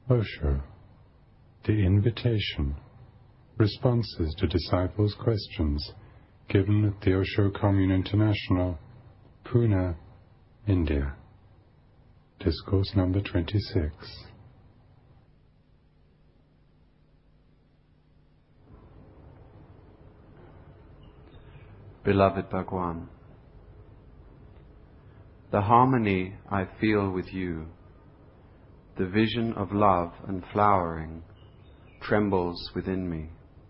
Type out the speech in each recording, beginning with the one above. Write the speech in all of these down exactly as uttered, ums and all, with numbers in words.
Osho, The Invitation, Responses to Disciples' Questions, given at the Osho Commune International, Pune, India. Discourse number twenty-six. Beloved Bhagwan, the harmony I feel with you, the vision of love and flowering, trembles within me.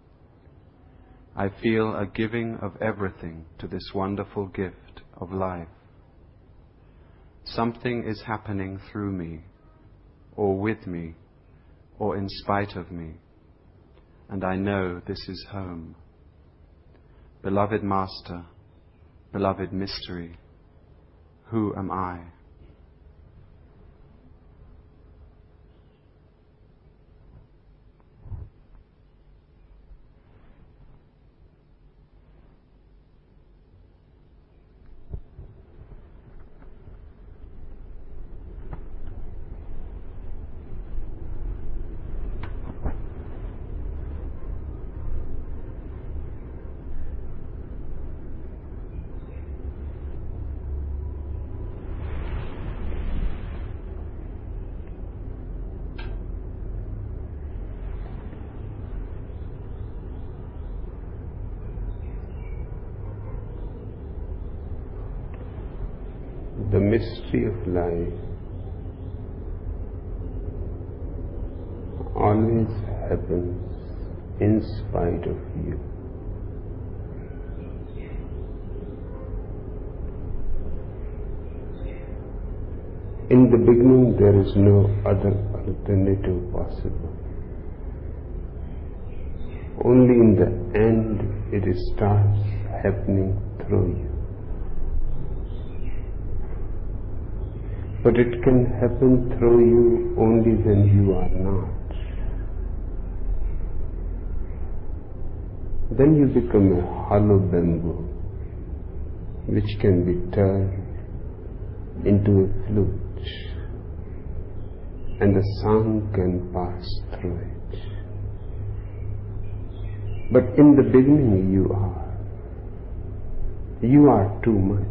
I feel a giving of everything to this wonderful gift of life. Something is happening through me, or with me, or in spite of me, and I know this is home. Beloved Master, beloved Mystery, who am I? The mystery of life always happens in spite of you. In the beginning there is no other alternative possible. Only in the end it starts happening through you. But it can happen through you only when you are not. Then you become a hollow bamboo which can be turned into a flute, and the sound can pass through it. But in the beginning you are. You are too much.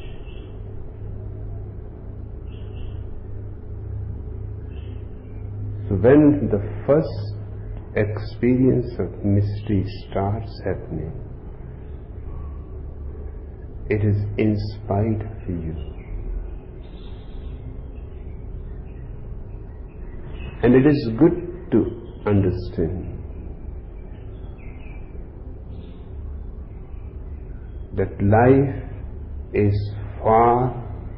So when the first experience of mystery starts happening, it is in spite of you. And it is good to understand that life is far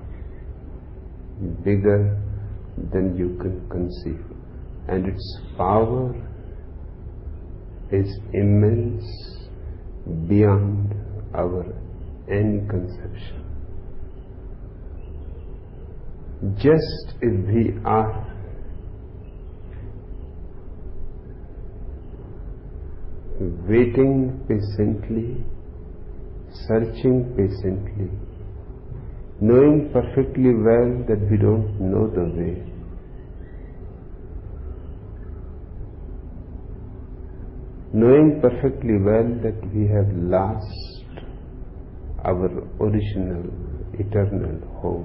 bigger than you can conceive. And its power is immense beyond our any conception. Just if we are waiting patiently, searching patiently, knowing perfectly well that we don't know the way, knowing perfectly well that we have lost our original eternal home,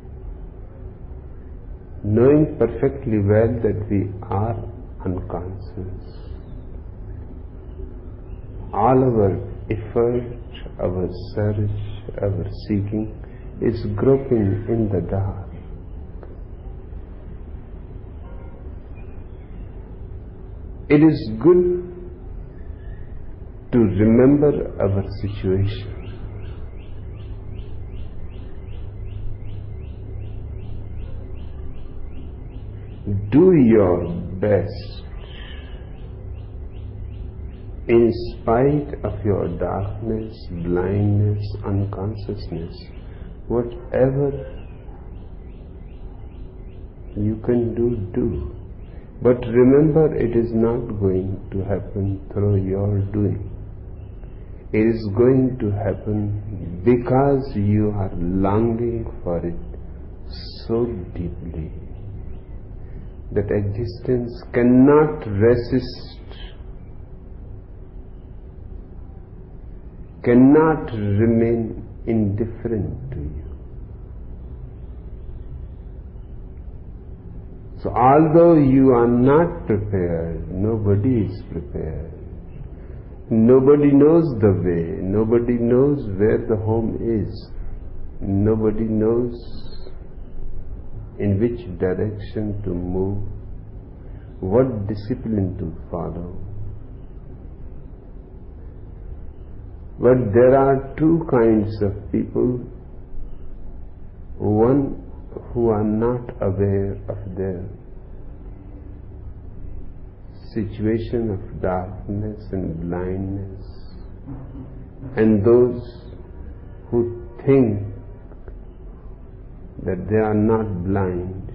knowing perfectly well that we are unconscious, all our effort, our search, our seeking is groping in the dark. It is good to remember our situation. Do your best in spite of your darkness, blindness, unconsciousness, whatever you can do, do. But remember, it is not going to happen through your doing. It is going to happen because you are longing for it so deeply that existence cannot resist, cannot remain indifferent to you. So although you are not prepared, nobody is prepared. Nobody knows the way, nobody knows where the home is, nobody knows in which direction to move, what discipline to follow. But there are two kinds of people. One who are not aware of their situation of darkness and blindness, and those who think that they are not blind,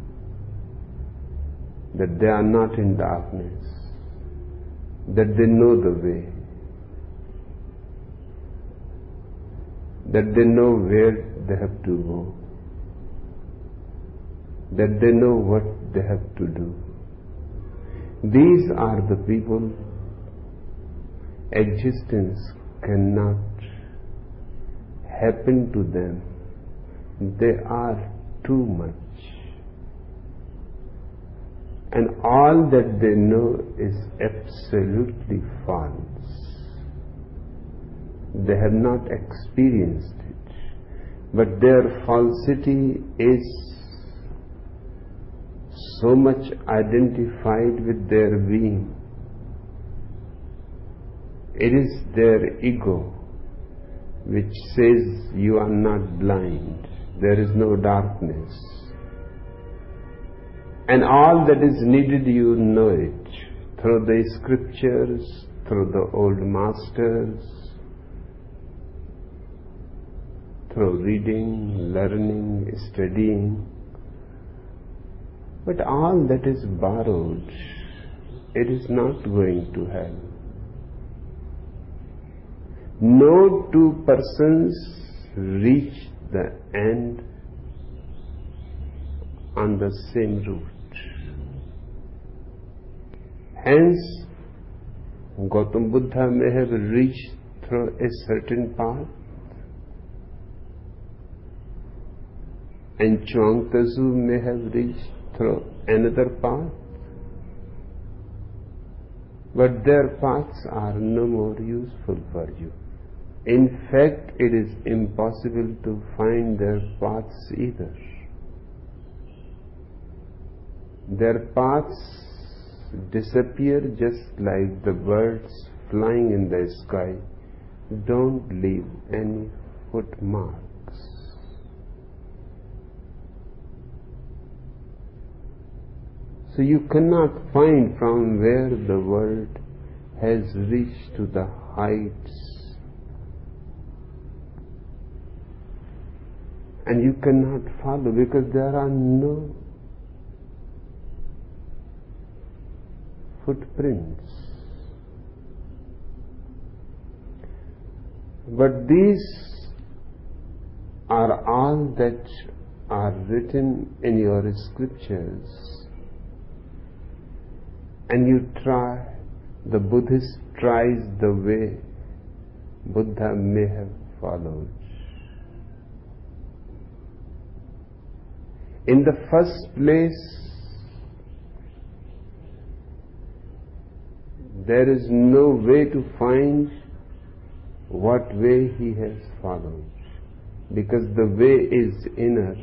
that they are not in darkness, that they know the way, that they know where they have to go, that they know what they have to do. These are the people existence cannot happen to them. They are too much. And all that they know is absolutely false. They have not experienced it. But their falsity is so much identified with their being. It is their ego which says you are not blind, there is no darkness. And all that is needed, you know it through the scriptures, through the old masters, through reading, learning, studying. But all that is borrowed, it is not going to help. No two persons reach the end on the same route. Hence, Gautam Buddha may have reached through a certain path, and Chuang Tzu may have reached through another path, but their paths are no more useful for you. In fact, it is impossible to find their paths either. Their paths disappear just like the birds flying in the sky don't leave any footmarks. So you cannot find from where the world has reached to the heights, and you cannot follow because there are no footprints. But these are all that are written in your scriptures, and you try, the Buddhist tries the way Buddha may have followed. In the first place, there is no way to find what way he has followed, because the way is inner,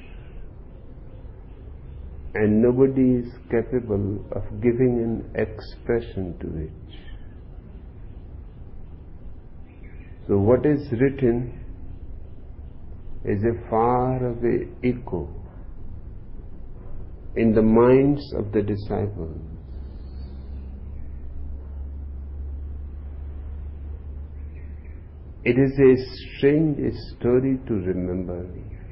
and nobody is capable of giving an expression to it. So what is written is a far-away echo in the minds of the disciples. It is a strange story to remember.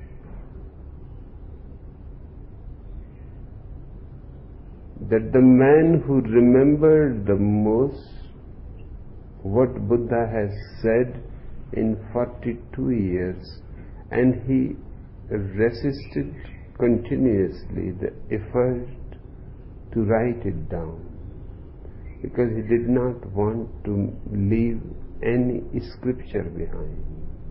That the man who remembered the most what Buddha has said in forty-two years, and he resisted continuously the effort to write it down, because he did not want to leave any scripture behind.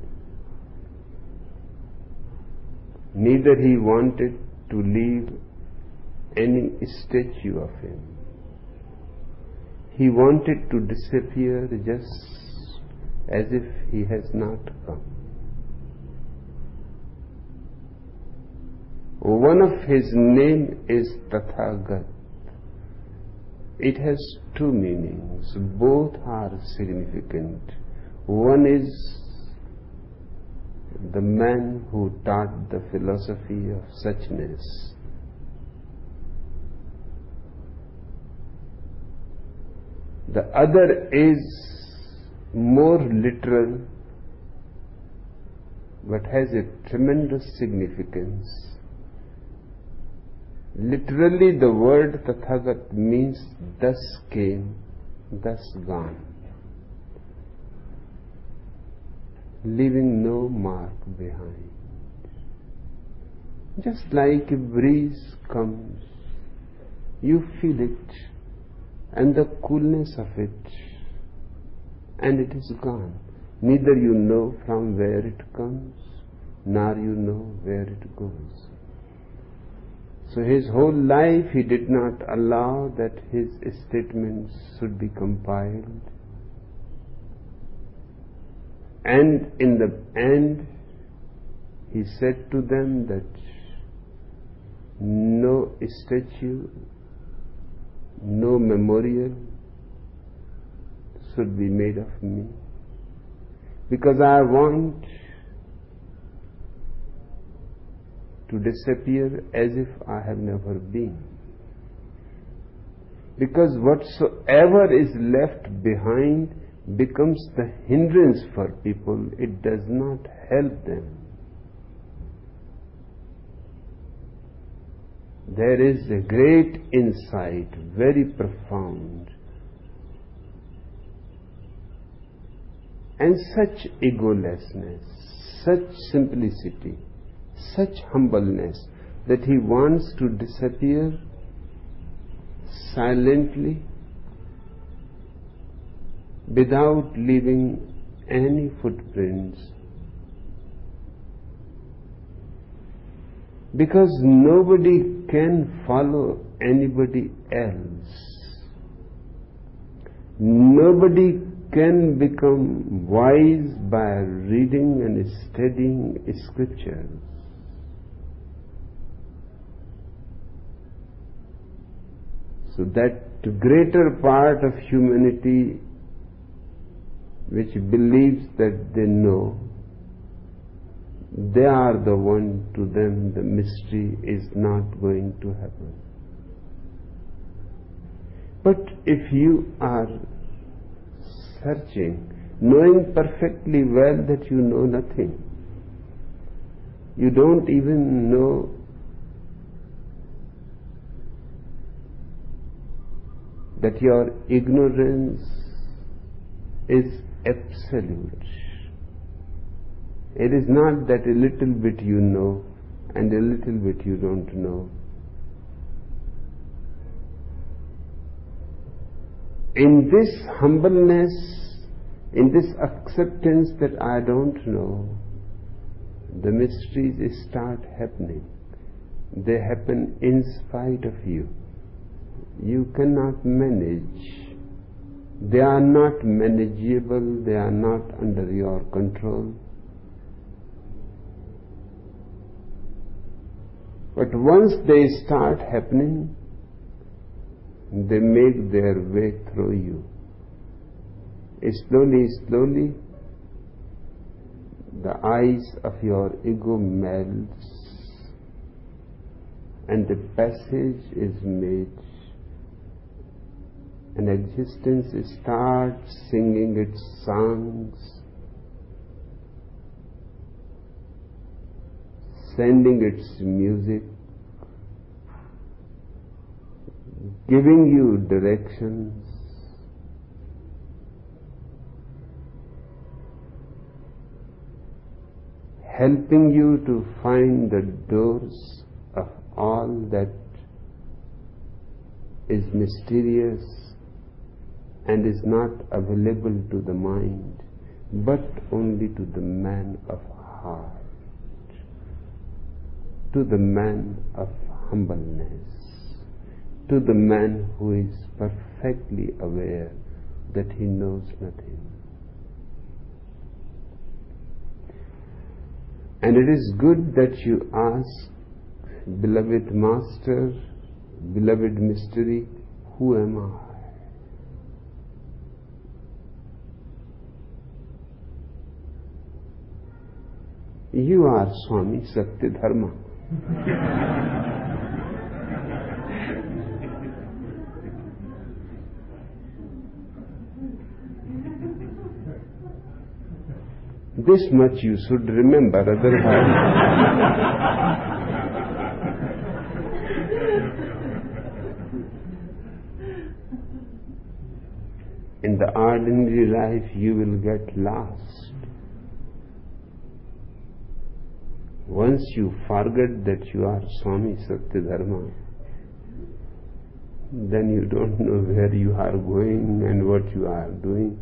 Neither he wanted to leave any statue of him. He wanted to disappear just as if he has not come. One of his name is Tathagat. It has two meanings. Both are significant. One is the man who taught the philosophy of suchness. The other is more literal, but has a tremendous significance. Literally, the word Tathagat means thus came, thus gone, leaving no mark behind. Just like a breeze comes, you feel it, and the coolness of it, and it is gone. Neither you know from where it comes, nor you know where it goes. So his whole life he did not allow that his statements should be compiled. And in the end, he said to them that no statue, no memorial should be made of me, because I want to disappear as if I have never been. Because whatsoever is left behind becomes the hindrance for people, it does not help them. There is a great insight, very profound, and such egolessness, such simplicity, such humbleness, that he wants to disappear silently without leaving any footprints, because nobody can follow anybody else. Nobody can become wise by reading and studying scriptures. So that greater part of humanity which believes that they know, they are the one, to them the mystery is not going to happen. But if you are searching, knowing perfectly well that you know nothing, you don't even know that your ignorance is absolute. It is not that a little bit you know and a little bit you don't know. In this humbleness, in this acceptance that I don't know, the mysteries start happening. They happen in spite of you. You cannot manage. They are not manageable, they are not under your control. But once they start happening, they make their way through you. Slowly, slowly, the eyes of your ego melts and the passage is made, and existence starts singing its songs, sending its music, giving you directions, helping you to find the doors of all that is mysterious and is not available to the mind, but only to the man of heart, to the man of humbleness, to the man who is perfectly aware that he knows nothing. And it is good that you ask, beloved Master, beloved Mystery, who am I? You are Swami Satyadharma. This much you should remember, otherwise. In the ordinary life you will get lost. Once you forget that you are Swami Satyadharma, then you don't know where you are going and what you are doing.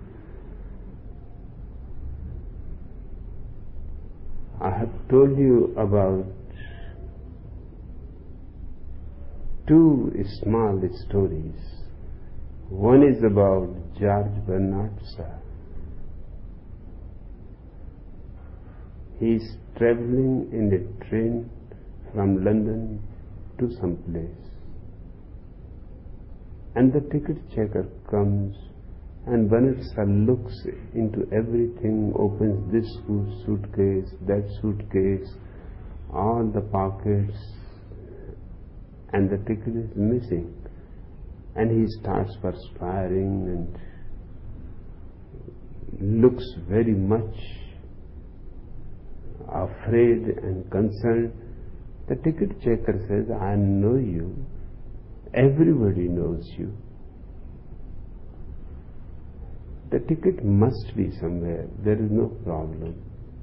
I have told you about two small stories. One is about George Bernard Shaw. He is traveling in a train from London to some place, and the ticket checker comes, and Bernard Shaw looks into everything, opens this suitcase, that suitcase, all the pockets, and the ticket is missing. And he starts perspiring and looks very much afraid and concerned. The ticket checker says, I know you. Everybody knows you. The ticket must be somewhere. There is no problem.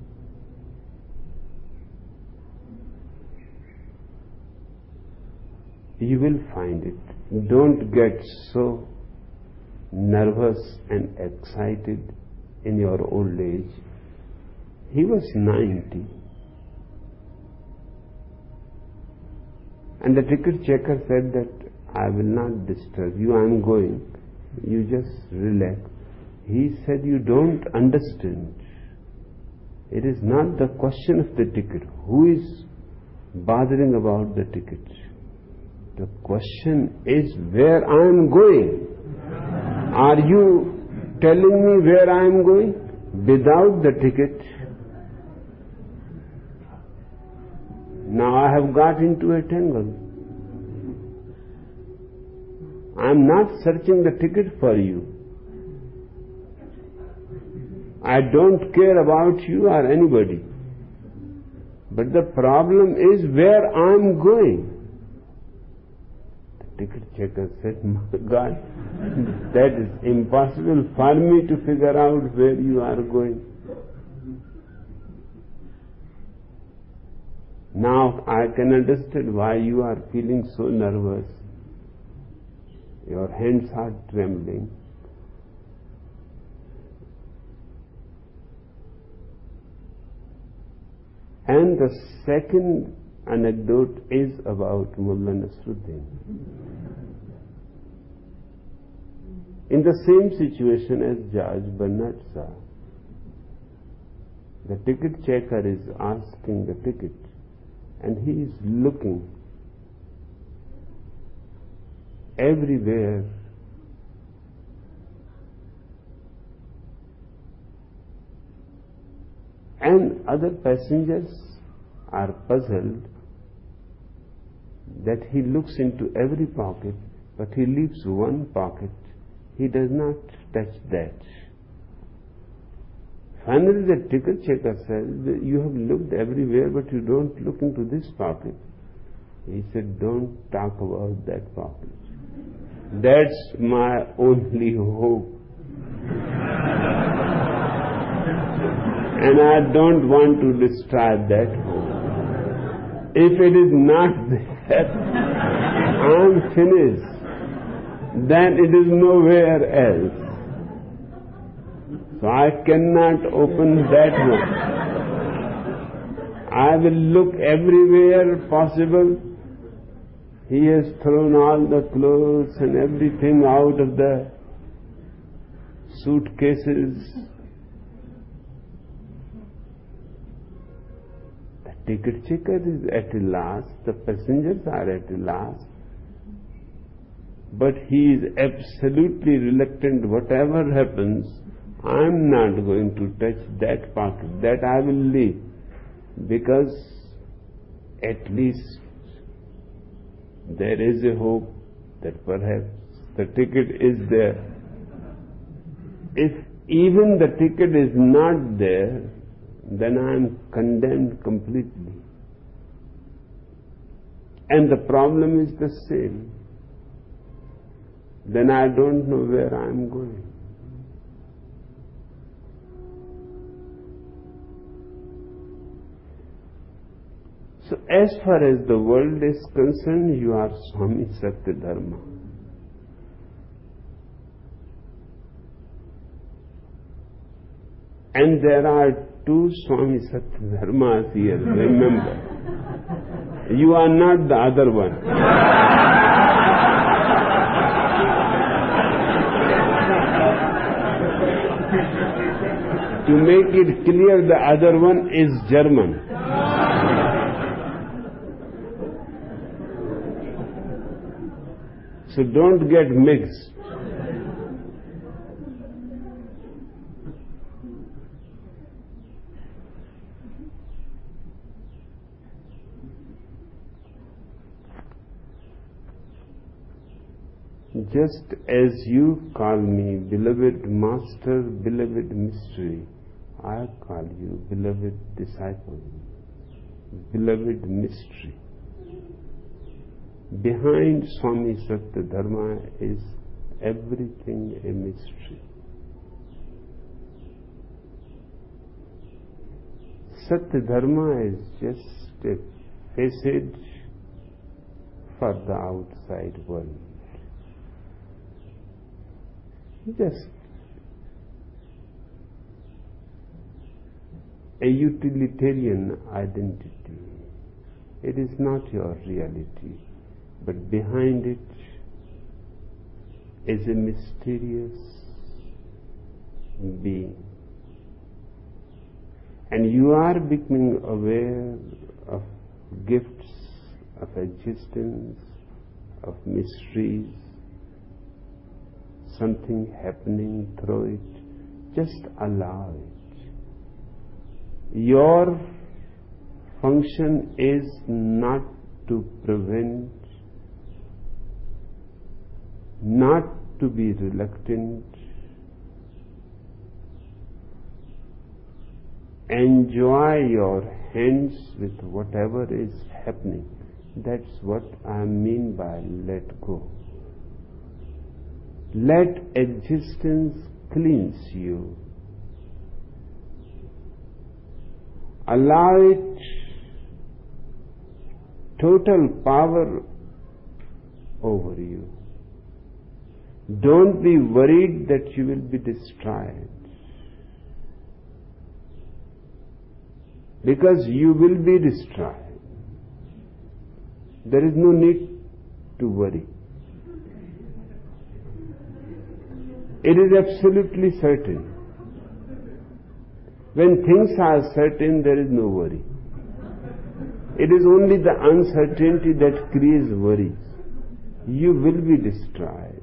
You will find it. Don't get so nervous and excited in your old age. He was ninety. And the ticket checker said that I will not disturb you, I am going. You just relax. He said, you don't understand. It is not the question of the ticket. Who is bothering about the ticket? The question is where I am going. Are you telling me where I am going? Without the ticket, now I have got into a tangle. I am not searching the ticket for you. I don't care about you or anybody. But the problem is where I am going. The ticket checker said, my God, that is impossible for me to figure out where you are going. Now I can understand why you are feeling so nervous. Your hands are trembling. And the second anecdote is about Mullah Nasruddin. In the same situation as George Bernard Shaw, the ticket checker is asking the ticket, and he is looking everywhere and other passengers are puzzled that he looks into every pocket, but he leaves one pocket. He does not touch that. Finally, the ticket checker says, you have looked everywhere, but you don't look into this pocket. He said, don't talk about that pocket. That's my only hope. And I don't want to destroy that hope. If it is not there, I am finished. then it is nowhere else. So I cannot open that one. I will look everywhere possible. He has thrown all the clothes and everything out of the suitcases. The ticket checker is at last, the passengers are at last. But he is absolutely reluctant. Whatever happens, I am not going to touch that pocket. That I will leave. Because at least there is a hope that perhaps the ticket is there. If even the ticket is not there, then I am condemned completely. And the problem is the same. Then I don't know where I am going. So as far as the world is concerned, you are Swami Satyadharma. And there are two Swami Satyadharmas here, remember. You are not the other one. To make it clear, the other one is German. So don't get mixed. Just as you call me beloved master, beloved mystery, I call you beloved disciple, beloved mystery. Behind Swami Satyadharma is everything a mystery. Satyadharma is just a facade for the outside world. Just a utilitarian identity. It is not your reality. But behind it is a mysterious being. And you are becoming aware of gifts of existence, of mysteries, something happening through it. Just allow it. Your function is not to prevent, not to be reluctant. Enjoy your hands with whatever is happening. That's what I mean by let go. Let existence cleanse you. Allow it total power over you. Don't be worried that you will be destroyed. Because you will be destroyed. There is no need to worry. It is absolutely certain. When things are certain, there is no worry. It is only the uncertainty that creates worries. You will be destroyed.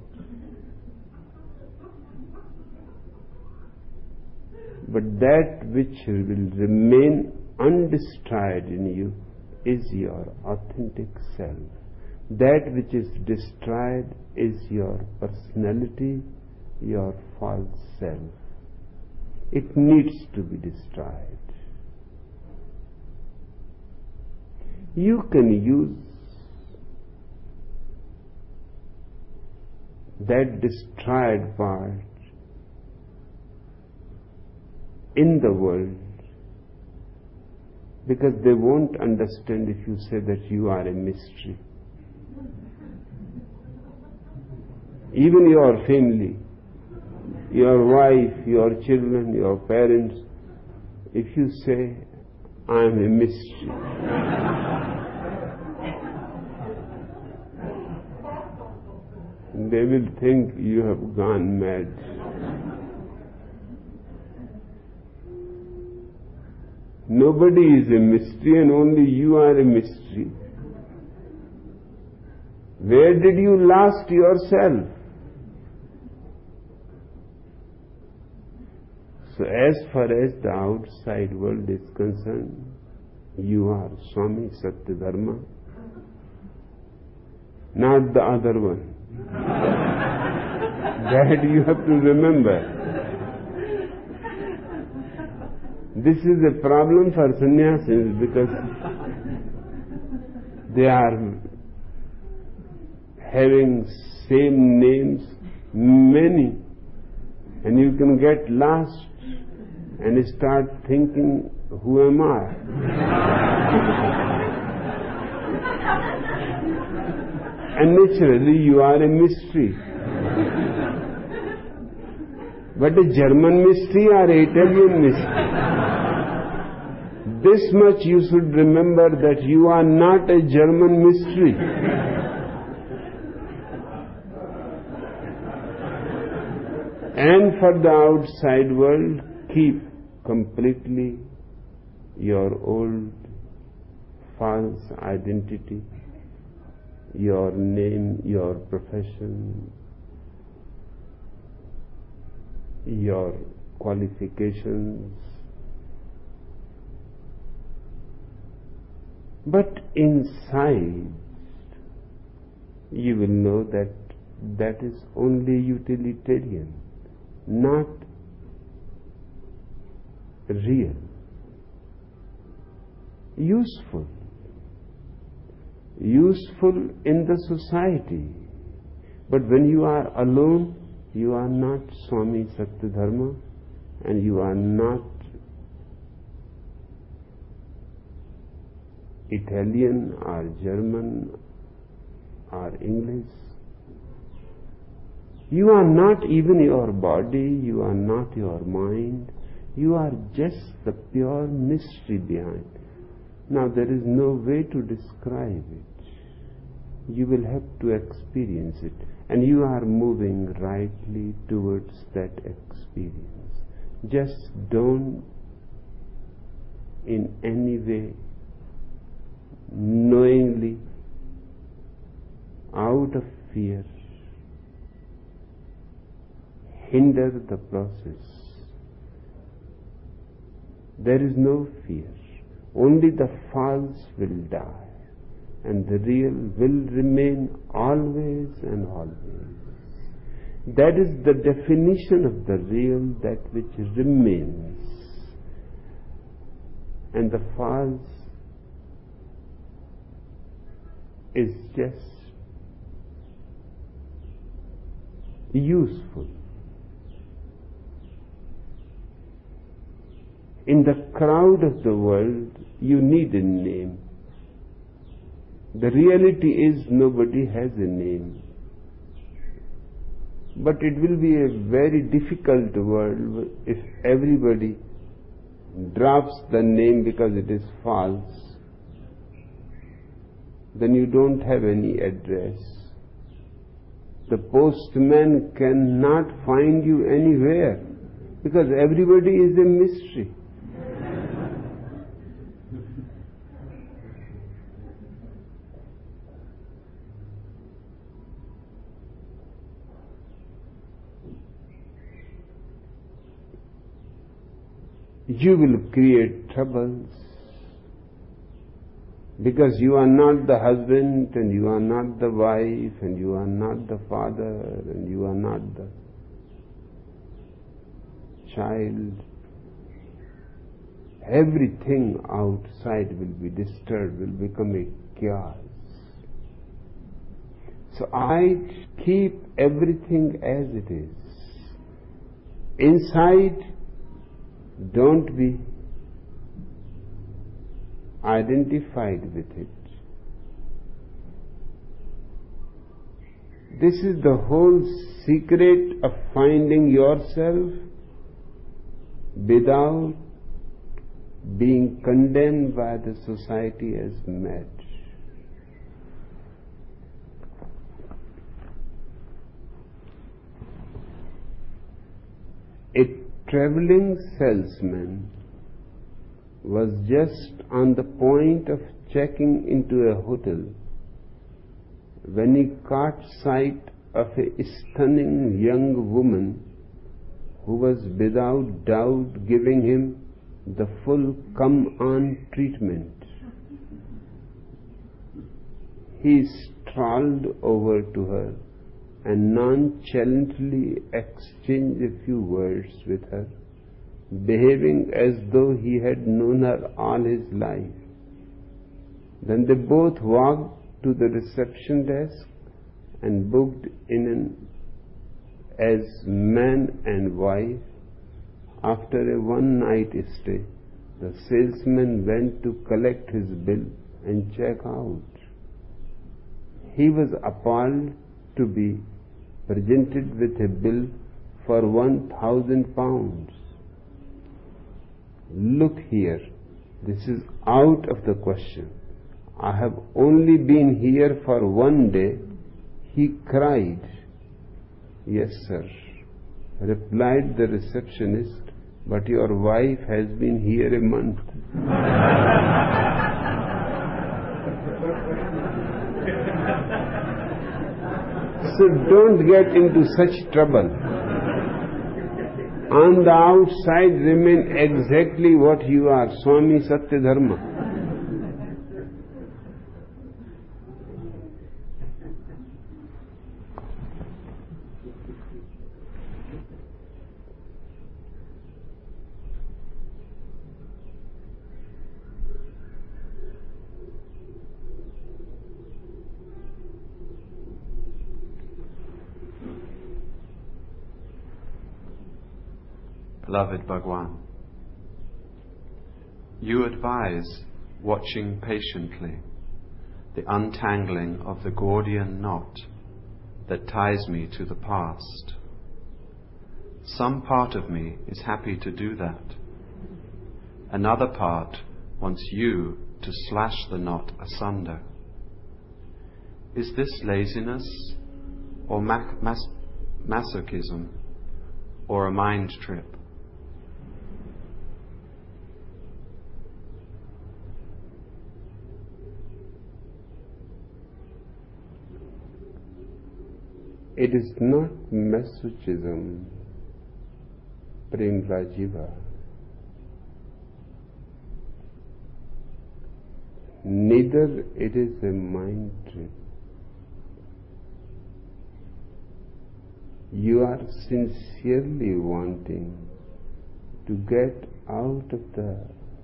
But that which will remain undestroyed in you is your authentic self. That which is destroyed is your personality, your false self. It needs to be destroyed. You can use that destroyed part in the world, because they won't understand if you say that you are a mystery. even your family, your wife, your children, your parents, if you say, I am a mystery, they will think you have gone mad. Nobody is a mystery and only you are a mystery. Where did you last yourself? So as far as the outside world is concerned, you are Swami Satyadharma, not the other one. That you have to remember. This is a problem for sannyasis because they are having same names, many, and you can get lost and start thinking, who am I? And naturally you are a mystery. But a German mystery or an Italian mystery? This much you should remember, that you are not a German mystery. And for the outside world, keep completely your old false identity, your name, your profession, your qualifications. But inside, you will know that that is only utilitarian, not real, useful, useful in the society. But when you are alone, you are not Swami Satyadharma, and you are not Italian or German or English. You are not even your body, you are not your mind, you are just the pure mystery behind. Now there is no way to describe it. You will have to experience it, and you are moving rightly towards that experience. Just don't in any way knowingly, out of fear, hinder the process. There is no fear. Only the false will die, and the real will remain always and always. That is the definition of the real, that which remains. And the false is just useful. In the crowd of the world, you need a name. The reality is nobody has a name. But it will be a very difficult world if everybody drops the name because it is false. Then you don't have any address. The postman cannot find you anywhere because everybody is a mystery. You will create troubles because you are not the husband, and you are not the wife, and you are not the father, and you are not the child. Everything outside will be disturbed, will become a chaos. So I keep everything as it is. Inside, don't be identified with it. This is the whole secret of finding yourself without being condemned by the society as mad. A traveling salesman was just on the point of checking into a hotel when he caught sight of a stunning young woman who was without doubt giving him the full come-on treatment. He strolled over to her and nonchalantly exchanged a few words with her, behaving as though he had known her all his life. Then they both walked to the reception desk and booked in an, as man and wife. After a one-night stay, the salesman went to collect his bill and check out. He was appalled to be presented with a bill for one thousand pounds. Look here, this is out of the question. I have only been here for one day. He cried. Yes, sir, replied the receptionist, but your wife has been here a month. So don't get into such trouble. On the outside remain exactly what you are, Swami Satyadharma. Beloved Bhagwan, you advise watching patiently the untangling of the Gordian knot that ties me to the past. Some part of me is happy to do that. Another part wants you to slash the knot asunder. Is this laziness or ma- mas- masochism or a mind trip? It is not masochism, Prem Rajiva. Neither it is a mind trip. You are sincerely wanting to get out of the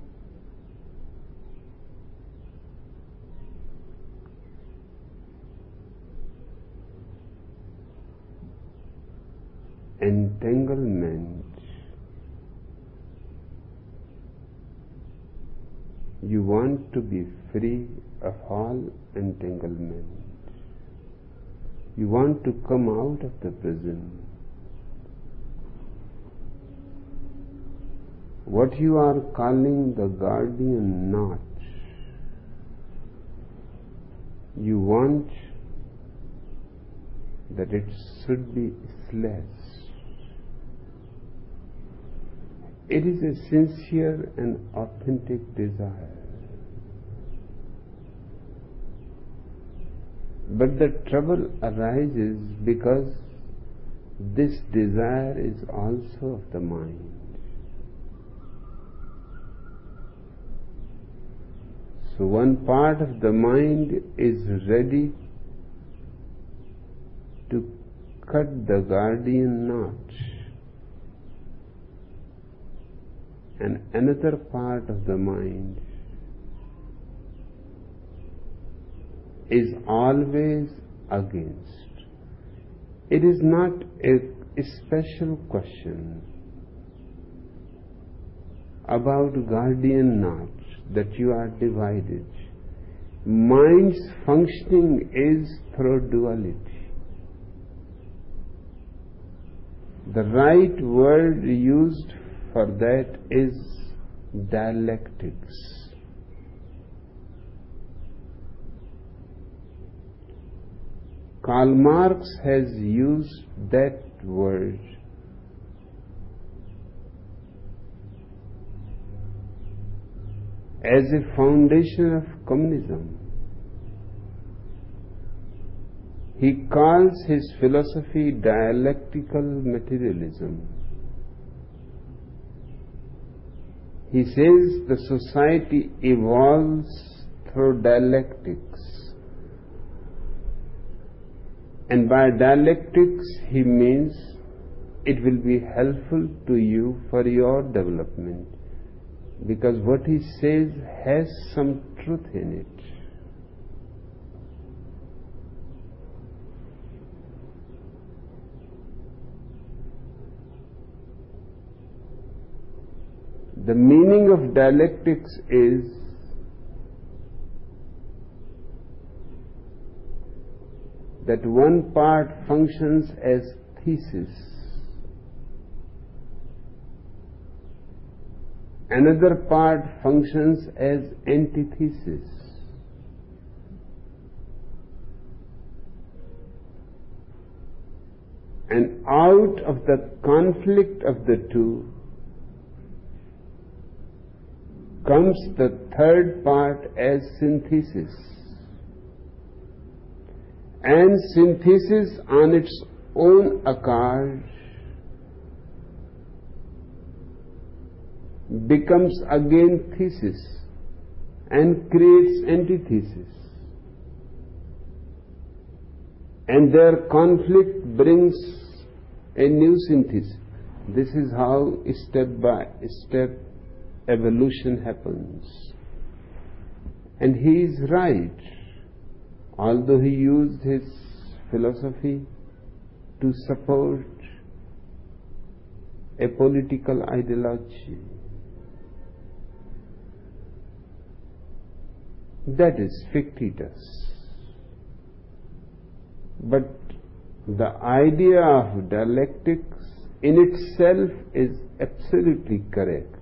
entanglement. You want to be free of all entanglement. You want to come out of the prison. What you are calling the Gordian knot, you want that it should be slashed. It is a sincere and authentic desire. But the trouble arises because this desire is also of the mind. So one part of the mind is ready to cut the Gordian knot, and another part of the mind is always against. It is not a, a special question about Gordian knots that you are divided. Mind's functioning is through duality. The right word used for that is dialectics. Karl Marx has used that word as a foundation of communism. He calls his philosophy dialectical materialism. He says the society evolves through dialectics. And by dialectics he means it will be helpful to you for your development, because what he says has some truth in it. The meaning of dialectics is that one part functions as thesis, another part functions as antithesis. And out of the conflict of the two comes the third part as synthesis. And synthesis on its own account becomes again thesis and creates antithesis. And their conflict brings a new synthesis. This is how step by step evolution happens. And he is right, although he used his philosophy to support a political ideology. That is fictitious. But the idea of dialectics in itself is absolutely correct.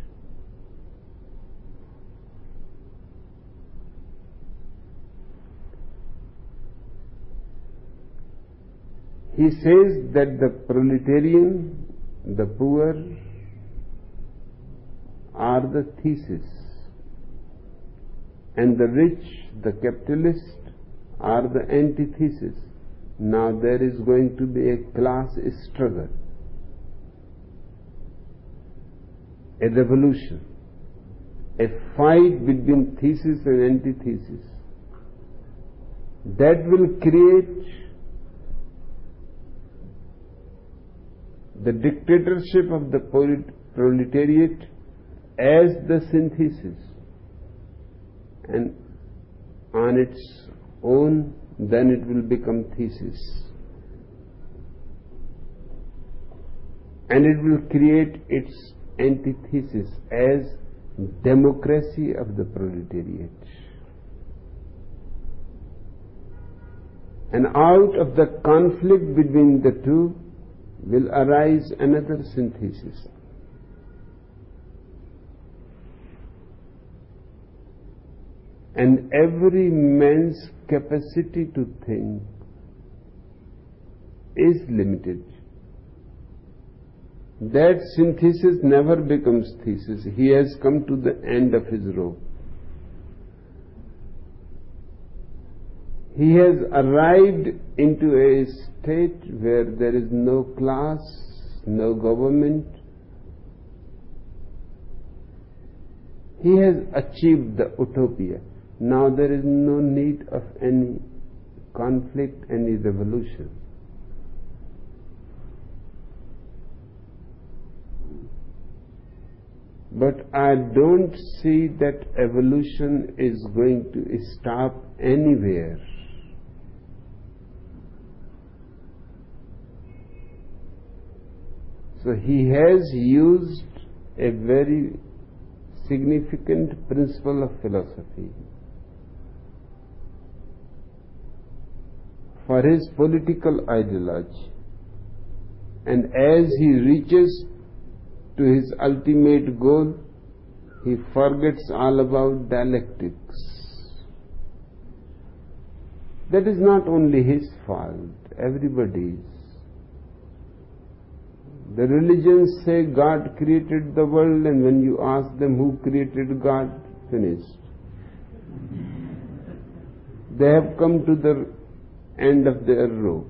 He says that the proletarian, the poor, are the thesis, and the rich, the capitalist, are the antithesis. Now there is going to be a class struggle, a revolution, a fight between thesis and antithesis that will create the dictatorship of the proletariat as the synthesis, and on its own then it will become thesis, and it will create its antithesis as democracy of the proletariat. And out of the conflict between the two will arise another synthesis. And every man's capacity to think is limited. That synthesis never becomes thesis. He has come to the end of his rope. He has arrived into a state where there is no class, no government. He has achieved the utopia. Now there is no need of any conflict, any revolution. But I don't see that evolution is going to stop anywhere. So he has used a very significant principle of philosophy for his political ideology. And as he reaches to his ultimate goal, he forgets all about dialectics. That is not only his fault, everybody's. The religions say God created the world, and when you ask them who created God, finished. They have come to the end of their rope.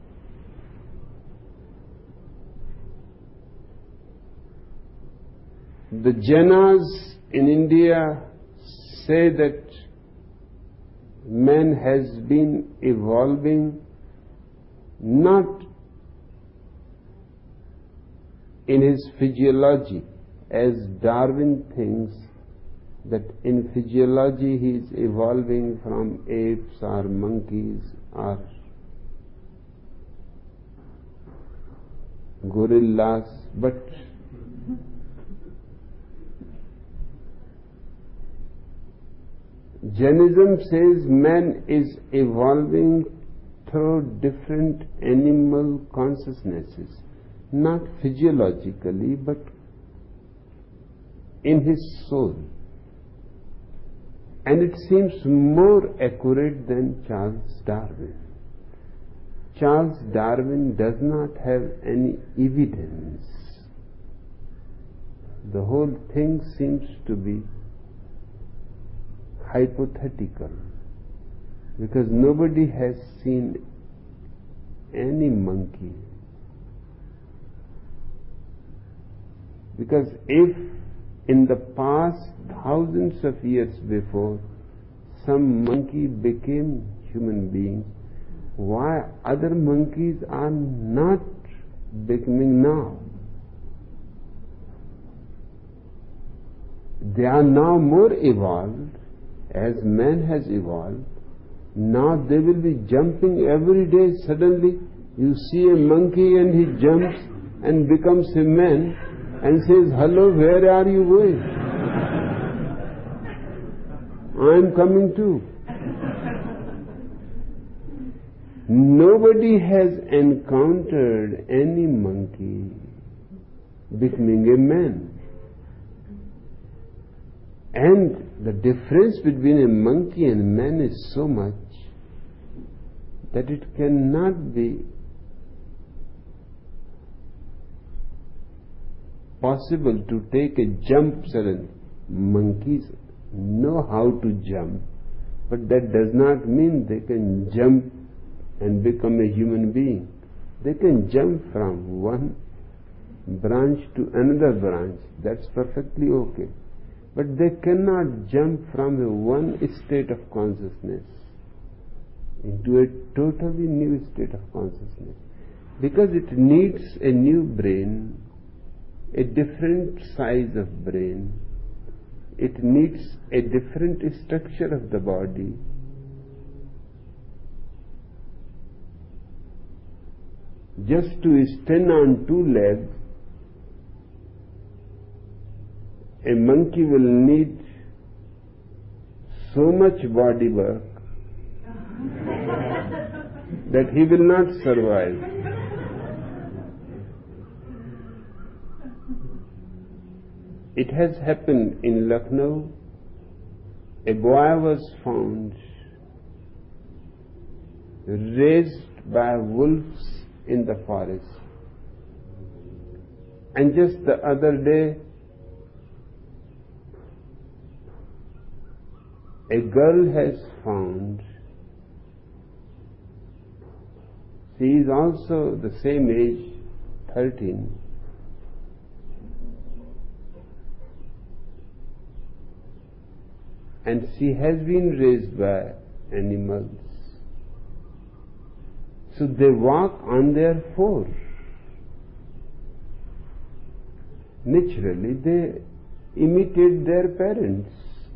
The Jainas in India say that man has been evolving not in his physiology, as Darwin thinks that in physiology he is evolving from apes or monkeys or gorillas, but Jainism says man is evolving through different animal consciousnesses, not physiologically, but in his soul. And it seems more accurate than Charles Darwin. Charles Darwin does not have any evidence. The whole thing seems to be hypothetical, because nobody has seen any monkey. Because if in the past thousands of years before some monkey became human beings, why other monkeys are not becoming now? They are now more evolved as man has evolved. Now they will be jumping every day. Suddenly you see a monkey and he jumps and becomes a man and says, "Hello, where are you going?" "I am coming too." Nobody has encountered any monkey becoming a man. And the difference between a monkey and man is so much that it cannot be possible to take a jump suddenly. Monkeys know how to jump, but that does not mean they can jump and become a human being. They can jump from one branch to another branch. That's perfectly okay. But they cannot jump from a one state of consciousness into a totally new state of consciousness, because it needs a new brain, a different size of brain. It needs a different structure of the body. Just to stand on two legs, a monkey will need so much body work that he will not survive. It has happened in Lucknow. A boy was found raised by wolves in the forest. And just the other day, a girl has found, she is also the same age, thirteen, and she has been raised by animals. So they walk on their four. Naturally, they imitate their parents.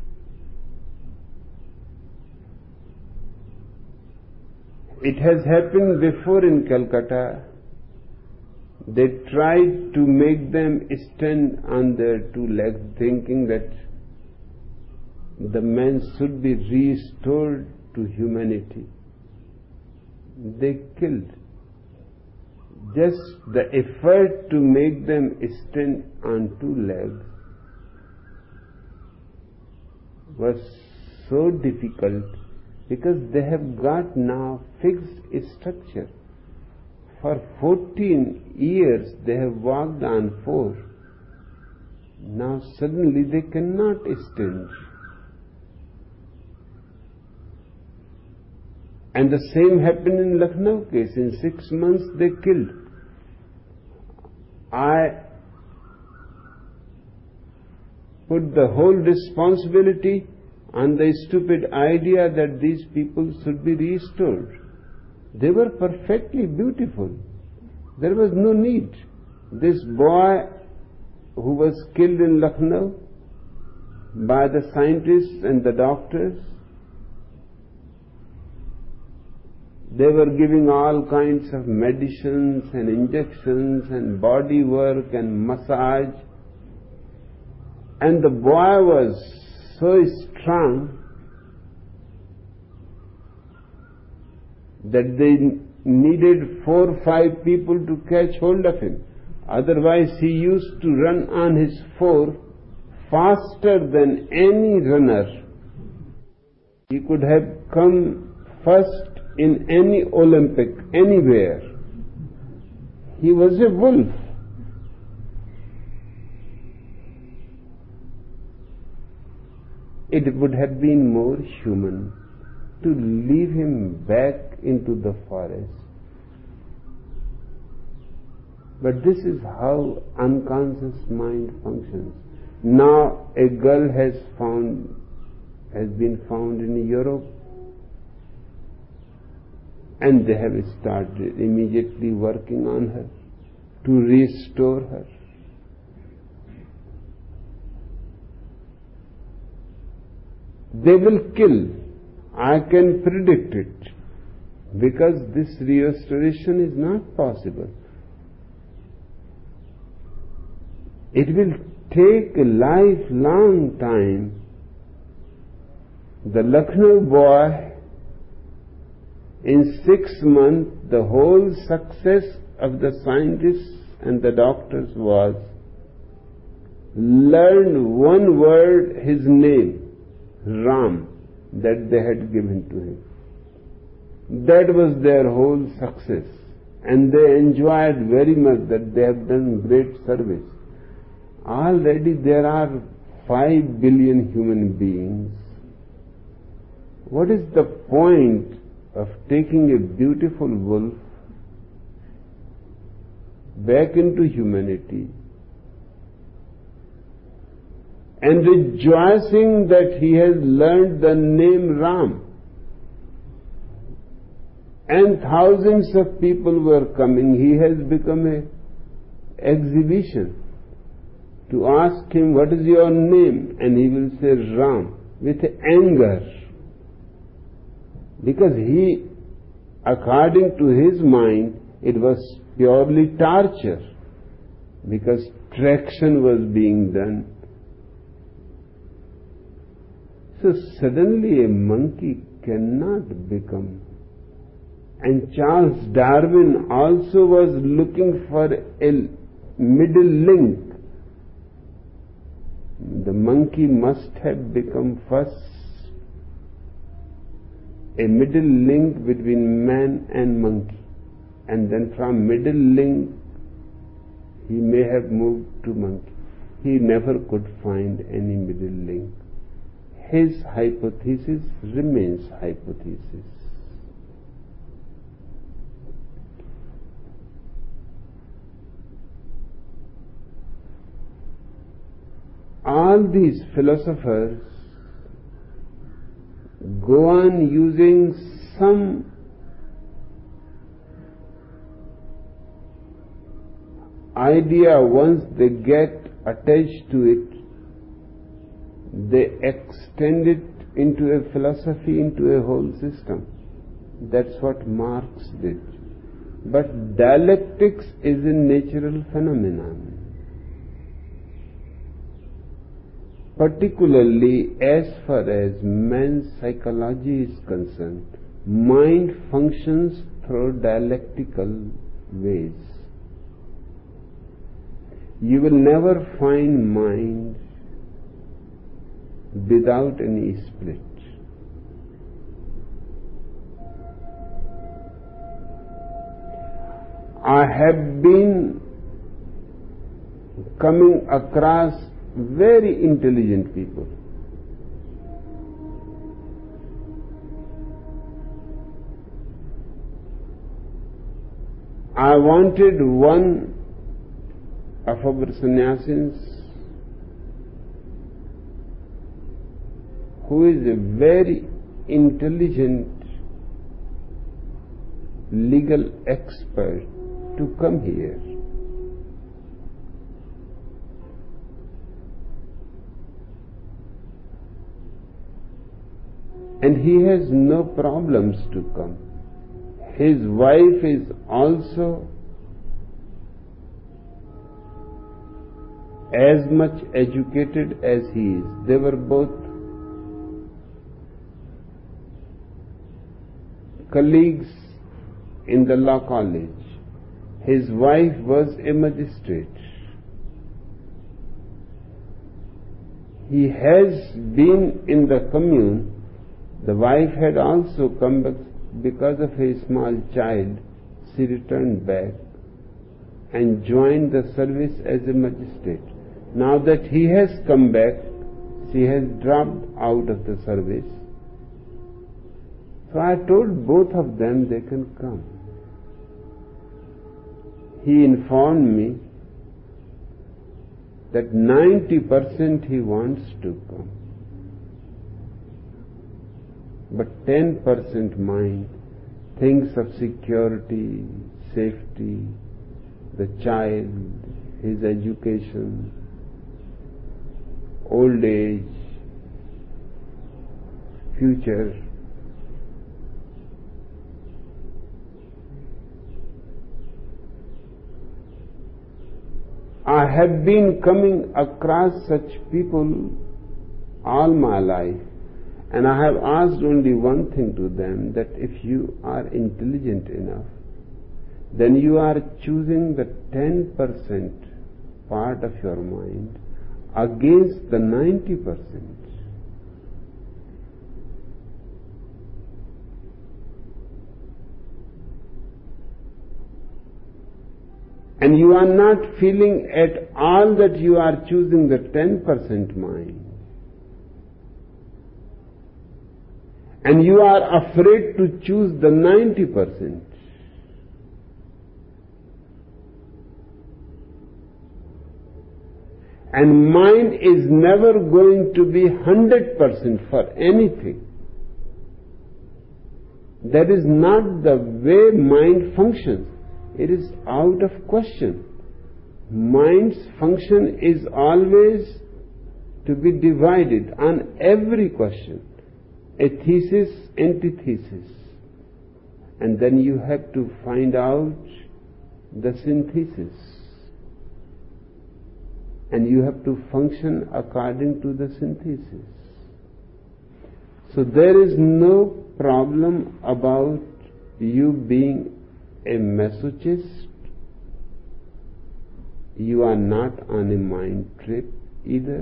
It has happened before in Calcutta. They tried to make them stand on their two legs, thinking that the man should be restored to humanity. They killed just the effort to make them stand on two legs was so difficult, because they have got now fixed structure. For fourteen years they have walked on four. Now suddenly they cannot stand. And the same happened in Lucknow case. In six months they killed. I put the whole responsibility on the stupid idea that these people should be restored. They were perfectly beautiful. There was no need. This boy who was killed in Lucknow by the scientists and the doctors, they were giving all kinds of medicines and injections and body work and massage, and the boy was so strong that they needed four or five people to catch hold of him. Otherwise he used to run on his four faster than any runner. He could have come first in any Olympic, anywhere. He was a wolf. It would have been more human to leave him back into the forest. But this is how unconscious mind functions. Now a girl has found, has been found in Europe, and they have started immediately working on her to restore her. They will kill. I can predict it, because this restoration is not possible. It will take a lifelong time. The Lucknow boy, in six months, the whole success of the scientists and the doctors was learn one word, his name, Ram, that they had given to him. That was their whole success, and they enjoyed very much that they have done great service. Already there are five billion human beings. What is the point of taking a beautiful wolf back into humanity and rejoicing that he has learned the name Ram? And thousands of people were coming. He has become an exhibition. To ask him, what is your name? And he will say Ram, with anger. Because he, according to his mind, it was purely torture, because traction was being done. So suddenly a monkey cannot become. And Charles Darwin also was looking for a middle link. The monkey must have become first a middle link between man and monkey, and then from middle link he may have moved to monkey. He never could find any middle link. His hypothesis remains hypothesis. All these philosophers go on using some idea. Once they get attached to it, they extend it into a philosophy, into a whole system. That's what Marx did. But dialectics is a natural phenomenon. Particularly as far as man's psychology is concerned, mind functions through dialectical ways. You will never find mind without any split. I have been coming across very intelligent people. I wanted one of our sannyasins who is a very intelligent legal expert to come here. And he has no problems to come. His wife is also as much educated as he is. They were both colleagues in the law college. His wife was a magistrate. He has been in the commune. The wife had also come back because of a small child. She returned back and joined the service as a magistrate. Now that he has come back, she has dropped out of the service. So I told both of them they can come. He informed me that ninety percent he wants to come, but ten percent mind thinks of security, safety, the child, his education, old age, future. I have been coming across such people all my life, and I have asked only one thing to them, that if you are intelligent enough, then you are choosing the ten percent part of your mind against the ninety percent. And you are not feeling at all that you are choosing the ten percent mind. And you are afraid to choose the ninety percent. And mind is never going to be one hundred percent for anything. That is not the way mind functions. It is out of question. Mind's function is always to be divided on every question. A thesis, antithesis. And then you have to find out the synthesis. And you have to function according to the synthesis. So there is no problem about you being a masochist. You are not on a mind trip either.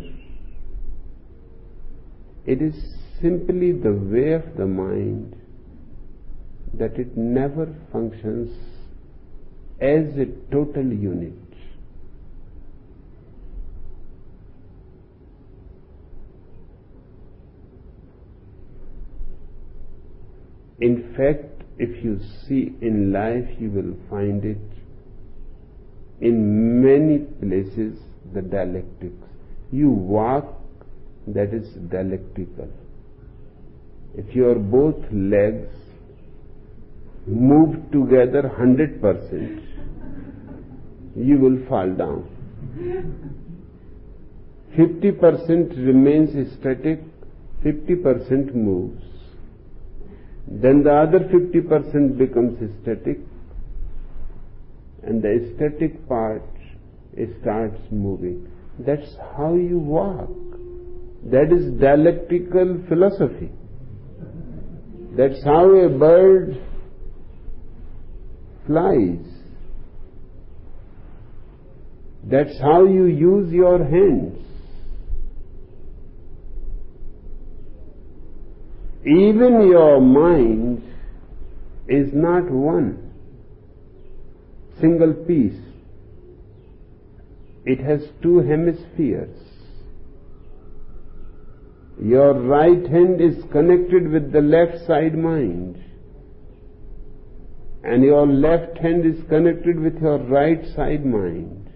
It is simply the way of the mind that it never functions as a total unit. In fact, if you see in life, you will find it in many places, the dialectics. You walk, that is dialectical. If your both legs move together one hundred percent, you will fall down. fifty percent remains static, fifty percent moves. Then the other fifty percent becomes static, and the static part starts moving. That's how you walk. That is dialectical philosophy. That's how a bird flies. That's how you use your hands. Even your mind is not one single piece. It has two hemispheres. Your right hand is connected with the left side mind, and your left hand is connected with your right side mind.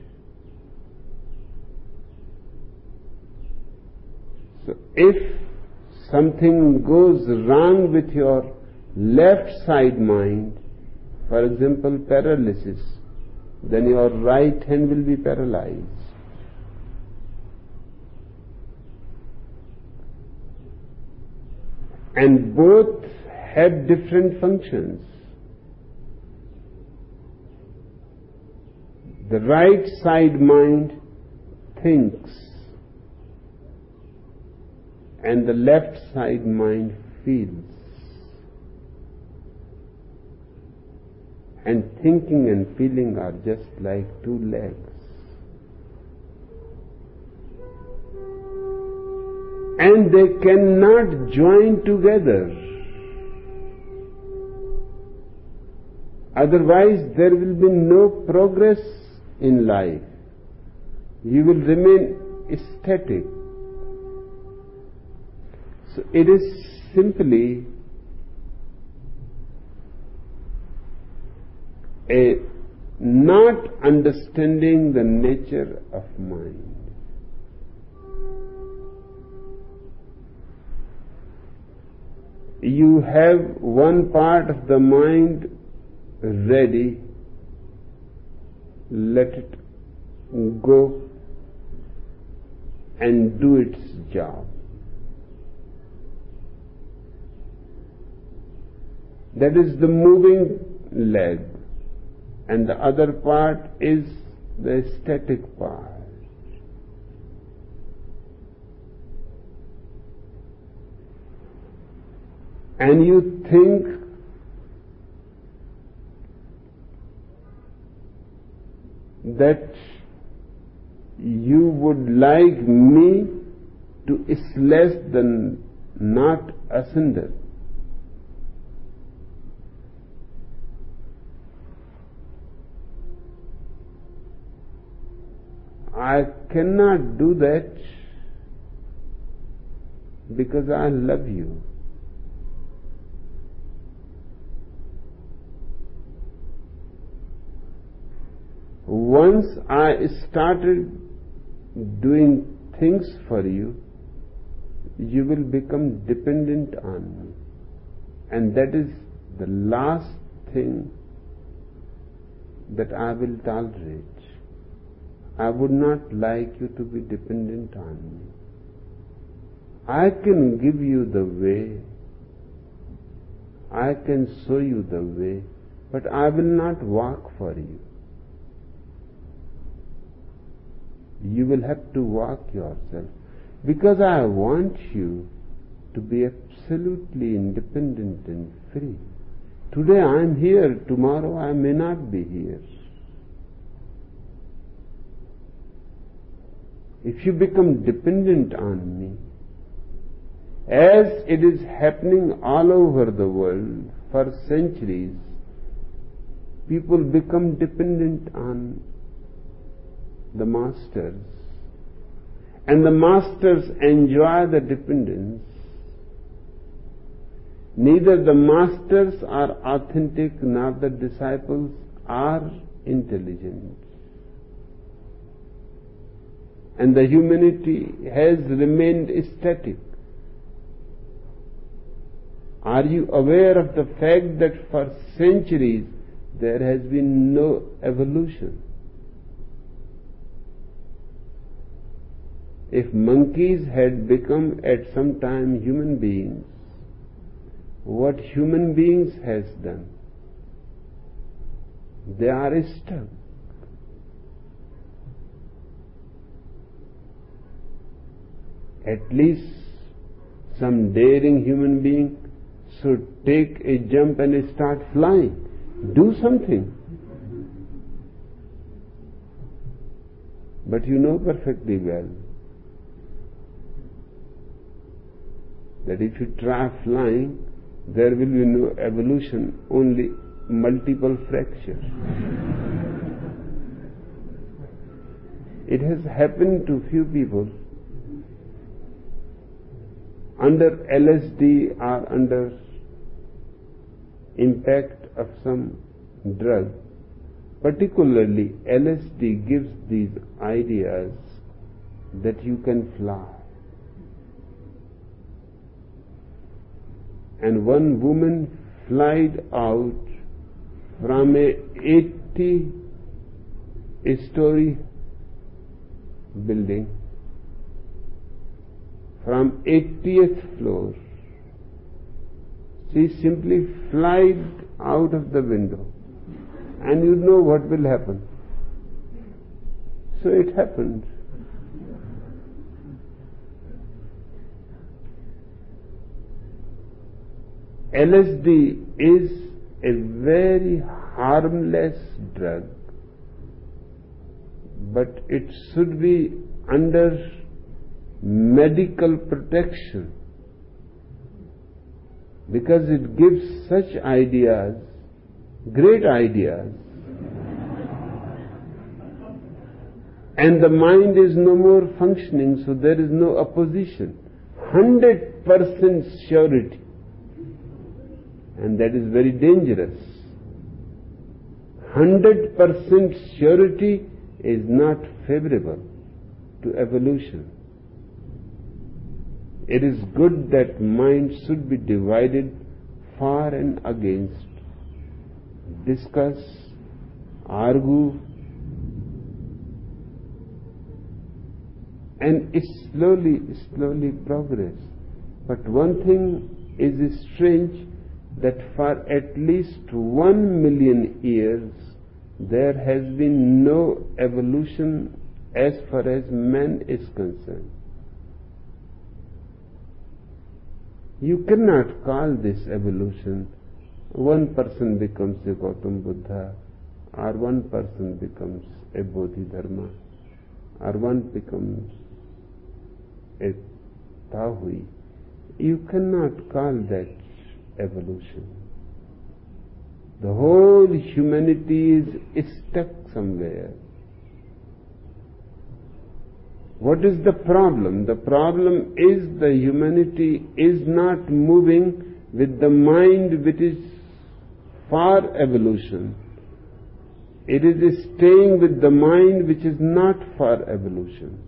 So if something goes wrong with your left side mind, for example paralysis, then your right hand will be paralyzed. And both have different functions. The right side mind thinks, and the left side mind feels. And thinking and feeling are just like two legs. And they cannot join together. Otherwise there will be no progress in life. You will remain static. So it is simply a not understanding the nature of mind. You have one part of the mind ready, let it go and do its job. That is the moving leg, and the other part is the static part. And you think that you would like me to slash the knot asunder. I cannot do that because I love you. Once I started doing things for you, you will become dependent on me. And that is the last thing that I will tolerate. I would not like you to be dependent on me. I can give you the way, I can show you the way, but I will not walk for you. You will have to walk yourself, because I want you to be absolutely independent and free. Today I am here, tomorrow I may not be here. If you become dependent on me, as it is happening all over the world for centuries, people become dependent on the masters, and the masters enjoy the dependence. Neither the masters are authentic nor the disciples are intelligent, and the humanity has remained static. Are you aware of the fact that for centuries there has been no evolution? If monkeys had become at some time human beings, what human beings has done? They are stuck. At least some daring human being should take a jump and start flying. Do something. But you know perfectly well that if you try flying, there will be no evolution, only multiple fractures. It has happened to few people under L S D or under impact of some drug. Particularly L S D gives these ideas that you can fly. And one woman flied out from a eighty story building, from eightieth floor. She simply flied out of the window, and you know what will happen. So it happened. L S D is a very harmless drug, but it should be under medical protection, because it gives such ideas, great ideas, and the mind is no more functioning, so there is no opposition. Hundred percent surety. And that is very dangerous. Hundred percent surety is not favorable to evolution. It is good that mind should be divided for and against, discuss, argue, and slowly, slowly progress. But one thing is strange, that for at least one million years there has been no evolution as far as man is concerned. You cannot call this evolution. One person becomes a Gautam Buddha, or one person becomes a Bodhidharma, or one becomes a Taohui. You cannot call that evolution. The whole humanity is stuck somewhere. What is the problem? The problem is the humanity is not moving with the mind which is for evolution. It is staying with the mind which is not for evolution.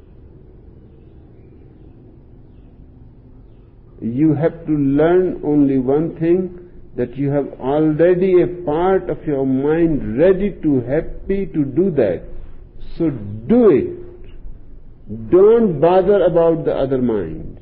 You have to learn only one thing, that you have already a part of your mind ready to, happy to do that. So do it. Don't bother about the other mind.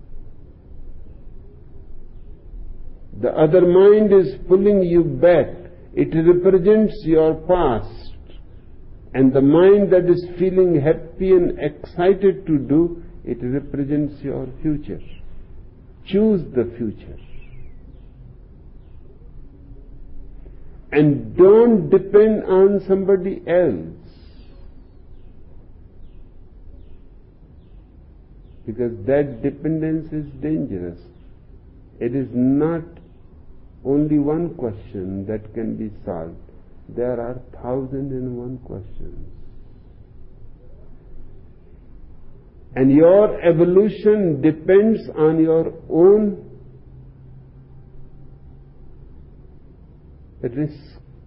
The other mind is pulling you back. It represents your past. And the mind that is feeling happy and excited to do, it represents your future. Choose the future. And don't depend on somebody else, because that dependence is dangerous. It is not only one question that can be solved. There are thousand and one questions. And your evolution depends on your own risk,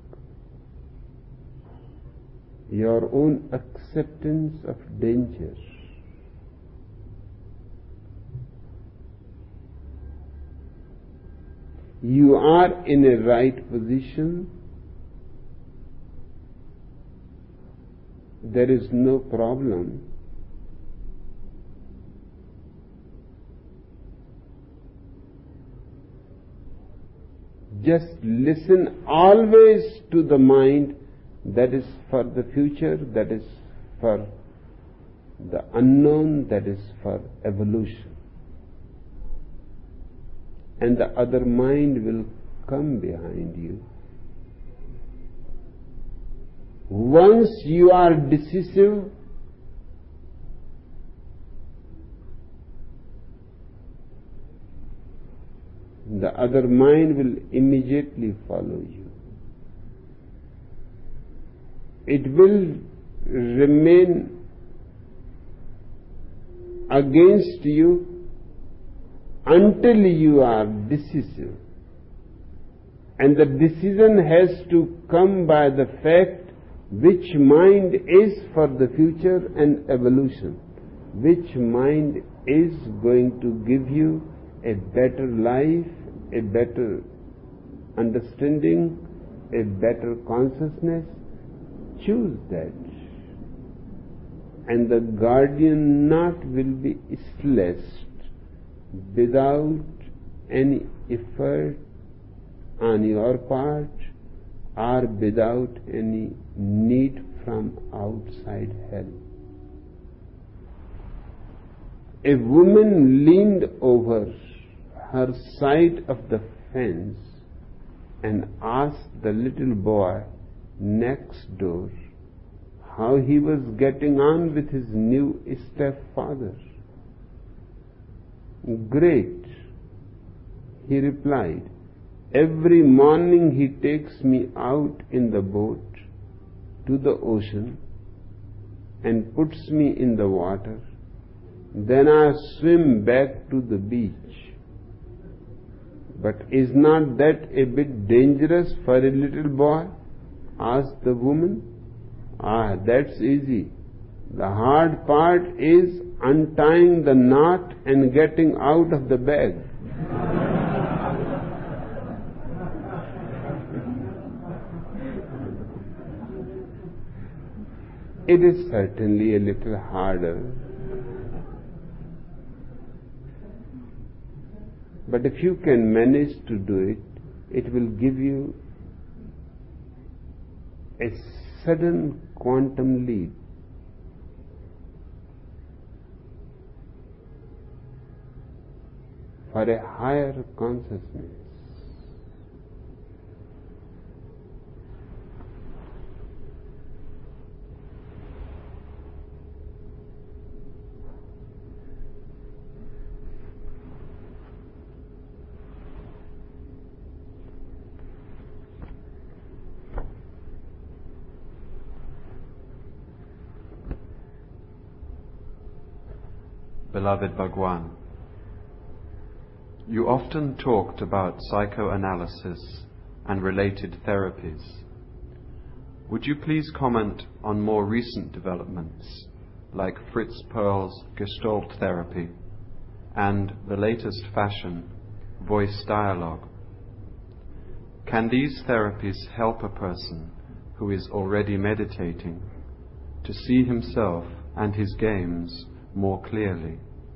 your own acceptance of danger. You are in a right position. There is no problem. Just listen always to the mind that is for the future, that is for the unknown, that is for evolution. And the other mind will come behind you. Once you are decisive the other mind will immediately follow you. It will remain against you until you are decisive. And the decision has to come by the fact which mind is for the future and evolution, which mind is going to give you a better life, a better understanding, a better consciousness. Choose that. And the guardian knot will be slashed without any effort on your part or without any need from outside help. A woman leaned over her side of the fence and asked the little boy next door how he was getting on with his new stepfather. Great, he replied. Every morning he takes me out in the boat to the ocean and puts me in the water. Then I swim back to the beach. But is not that a bit dangerous for a little boy? Asked the woman. Ah, that's easy. The hard part is untying the knot and getting out of the bag. It is certainly a little harder. But if you can manage to do it, it will give you a sudden quantum leap. For a higher consciousness. Beloved Bhagwan, you often talked about psychoanalysis and related therapies. Would you please comment on more recent developments like Fritz Perls' Gestalt therapy and the latest fashion, voice dialogue? Can these therapies help a person who is already meditating to see himself and his games more clearly?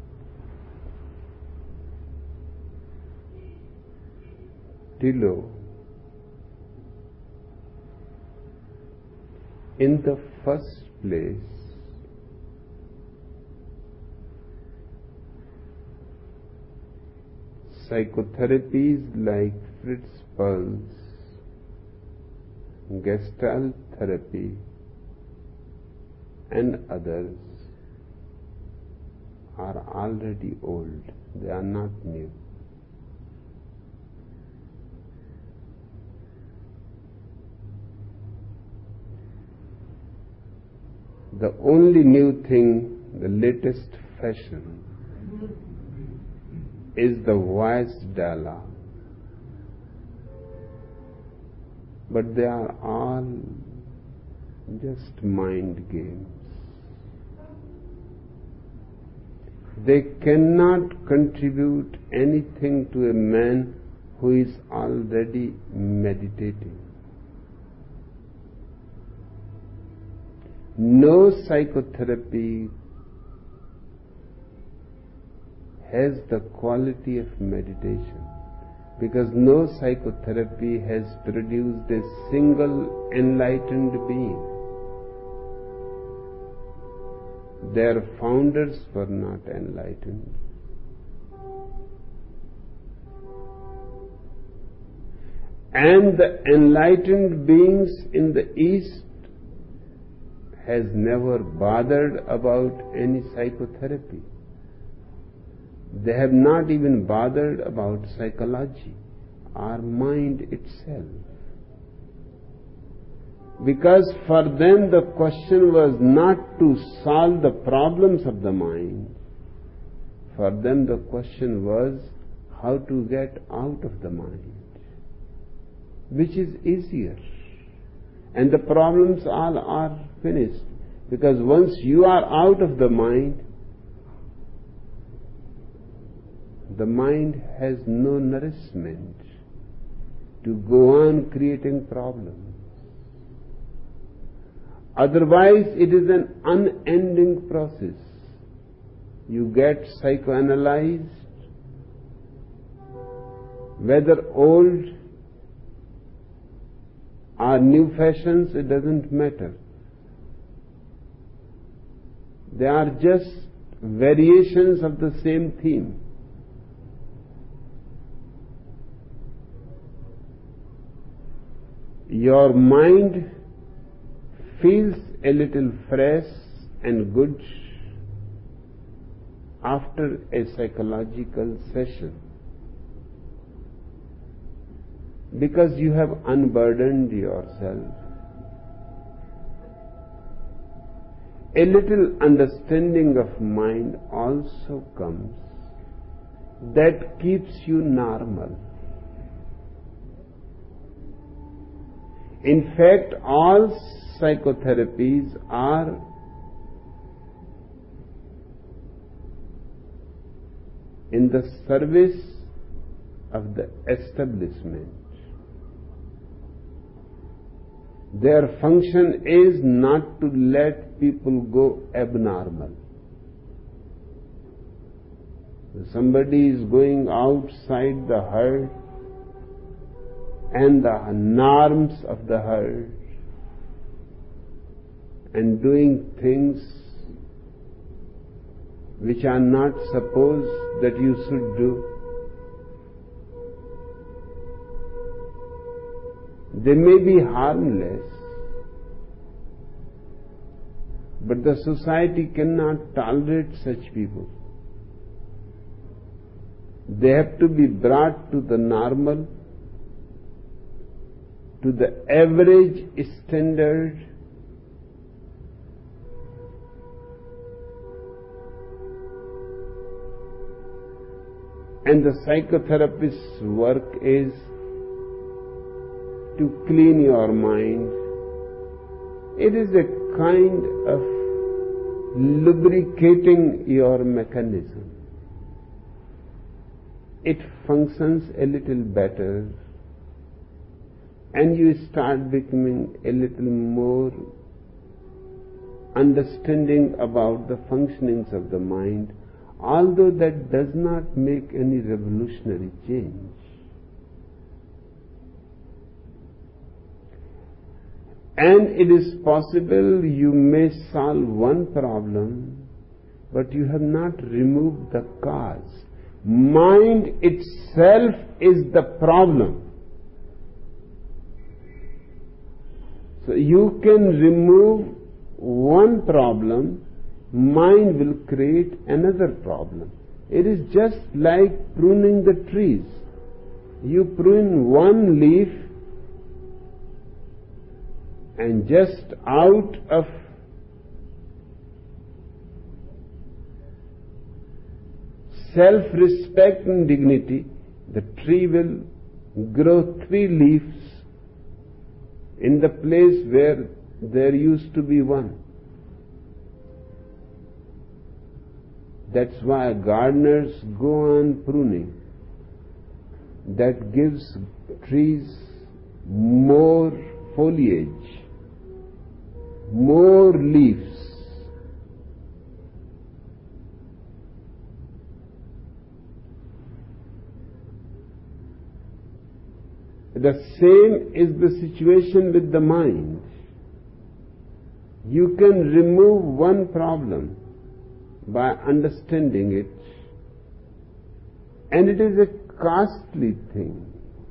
Tilo, in the first place, psychotherapies like Fritz Perls, Gestalt therapy, and others are already old. They are not new. The only new thing, the latest fashion, is the voice dialogue. But they are all just mind games. They cannot contribute anything to a man who is already meditating. No psychotherapy has the quality of meditation, because no psychotherapy has produced a single enlightened being. Their founders were not enlightened. And the enlightened beings in the East has never bothered about any psychotherapy. They have not even bothered about psychology or mind itself. Because for them the question was not to solve the problems of the mind. For them the question was how to get out of the mind, which is easier. And the problems all are finished. Because once you are out of the mind, the mind has no nourishment to go on creating problems. Otherwise, it is an unending process. You get psychoanalyzed, whether old or new fashions, it doesn't matter. They are just variations of the same theme. Your mind feels a little fresh and good after a psychological session, because you have unburdened yourself. A little understanding of mind also comes that keeps you normal. In fact, all psychotherapies are in the service of the establishment. Their function is not to let people go abnormal. Somebody is going outside the herd and the norms of the herd and doing things which are not supposed that you should do. They may be harmless, but the society cannot tolerate such people. They have to be brought to the normal, to the average standard. And the psychotherapist's work is to clean your mind. It is a kind of lubricating your mechanism. It functions a little better, and you start becoming a little more understanding about the functionings of the mind, although that does not make any revolutionary change. And it is possible you may solve one problem, but you have not removed the cause. Mind itself is the problem. So you can remove one problem, mind will create another problem. It is just like pruning the trees. You prune one leaf, and just out of self-respect and dignity, the tree will grow three leaves in the place where there used to be one. That's why gardeners go on pruning. That gives trees more foliage, more leaves. The same is the situation with the mind. You can remove one problem by understanding it, and it is a costly thing.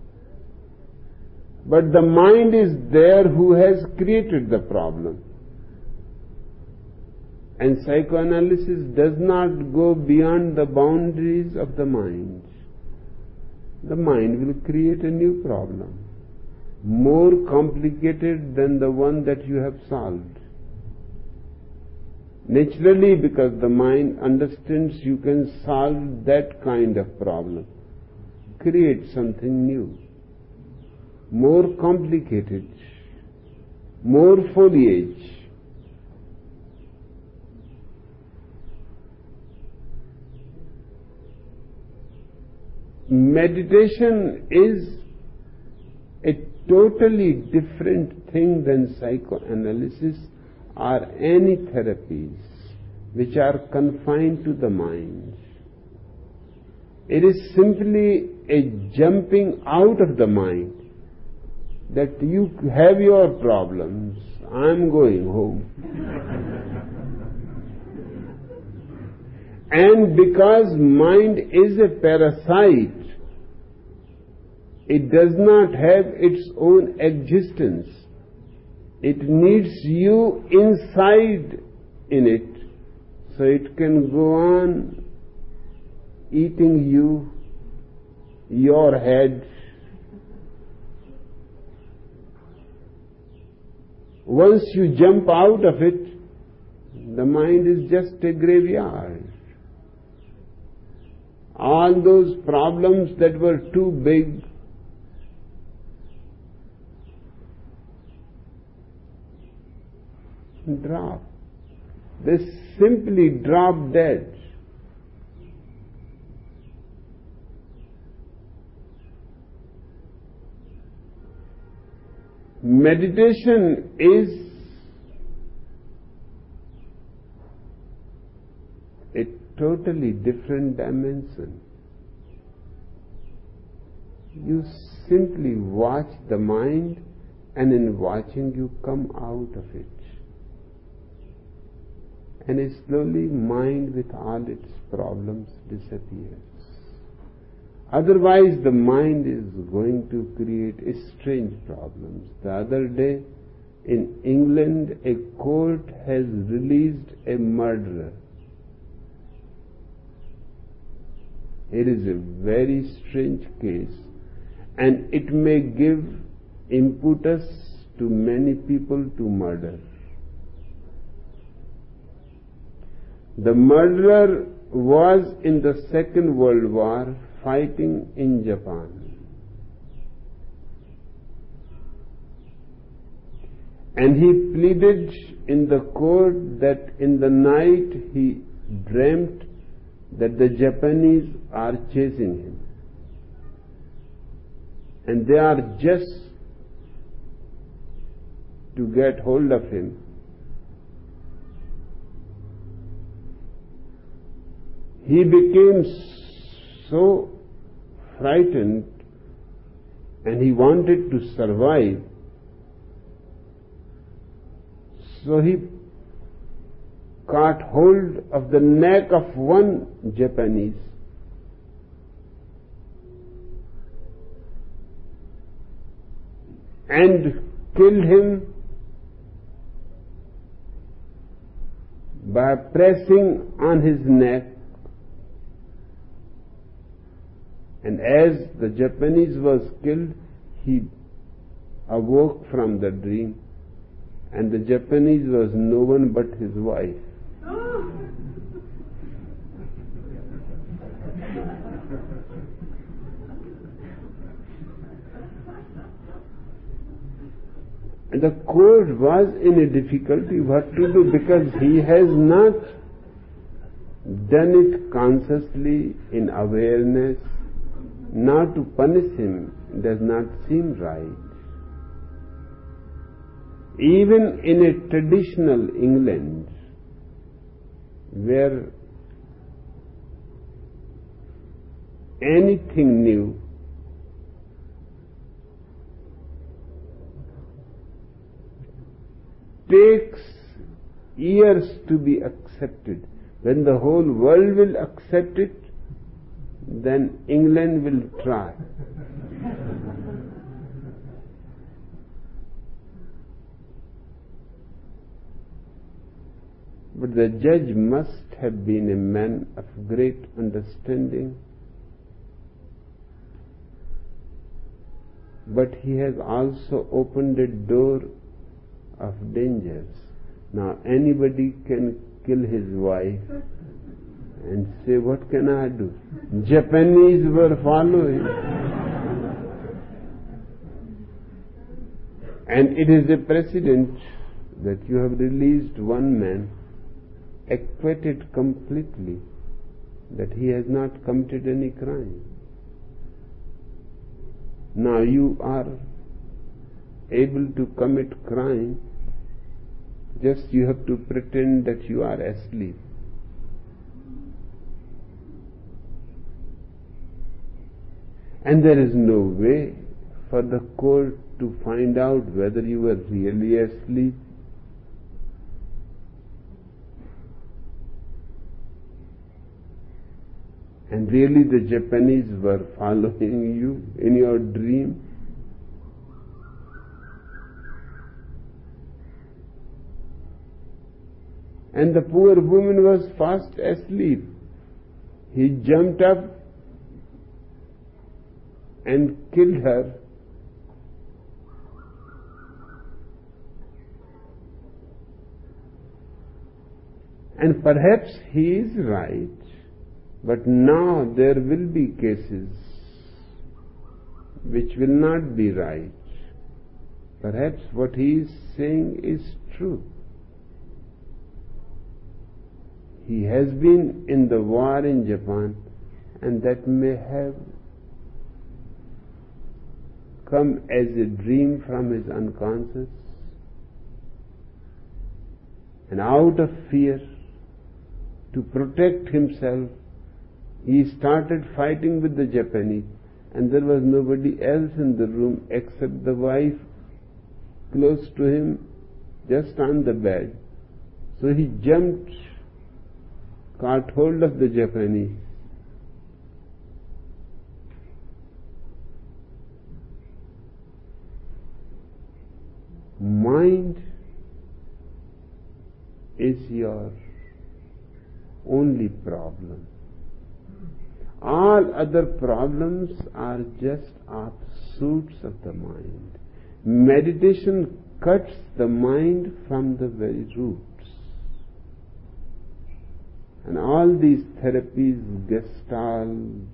But the mind is there who has created the problem. And psychoanalysis does not go beyond the boundaries of the mind. The mind will create a new problem, more complicated than the one that you have solved. Naturally, because the mind understands you can solve that kind of problem, create something new, more complicated, more foliage. Meditation is a totally different thing than psychoanalysis or any therapies which are confined to the mind. It is simply a jumping out of the mind that you have your problems, I'm going home. And because mind is a parasite, it does not have its own existence. It needs you inside in it, so it can go on eating you, your head. Once you jump out of it, the mind is just a graveyard. All those problems that were too big drop. They simply drop dead. Meditation is a totally different dimension. You simply watch the mind, and in watching you come out of it. And slowly mind with all its problems disappears. Otherwise the mind is going to create strange problems. The other day in England a court has released a murderer. It is a very strange case, and it may give impetus to many people to murder. The murderer was in the Second World War fighting in Japan. And he pleaded in the court that in the night he dreamt that the Japanese are chasing him. And they are just to get hold of him. He became so frightened and he wanted to survive. So he caught hold of the neck of one Japanese and killed him by pressing on his neck. And as the Japanese was killed, he awoke from the dream, and the Japanese was no one but his wife. And the court was in a difficulty what to do, because he has not done it consciously in awareness. Now to punish him does not seem right. Even in a traditional England, where anything new takes years to be accepted, when the whole world will accept it, then England will try. But the judge must have been a man of great understanding. But he has also opened a door of dangers. Now anybody can kill his wife and say, what can I do? Japanese were following. And it is a precedent that you have released one man, acquitted completely, that he has not committed any crime. Now you are able to commit crime, just you have to pretend that you are asleep. And there is no way for the court to find out whether you were really asleep. And really the Japanese were following you in your dream. And the poor woman was fast asleep. He jumped up and killed her. And perhaps he is right. But now there will be cases which will not be right. Perhaps what he is saying is true. He has been in the war in Japan, and that may have come as a dream from his unconscious. And out of fear, to protect himself, he started fighting with the Japanese, and there was nobody else in the room except the wife close to him, just on the bed. So he jumped, caught hold of the Japanese, mind is your only problem. All other problems are just offshoots of the mind. Meditation cuts the mind from the very roots. And all these therapies, Gestalt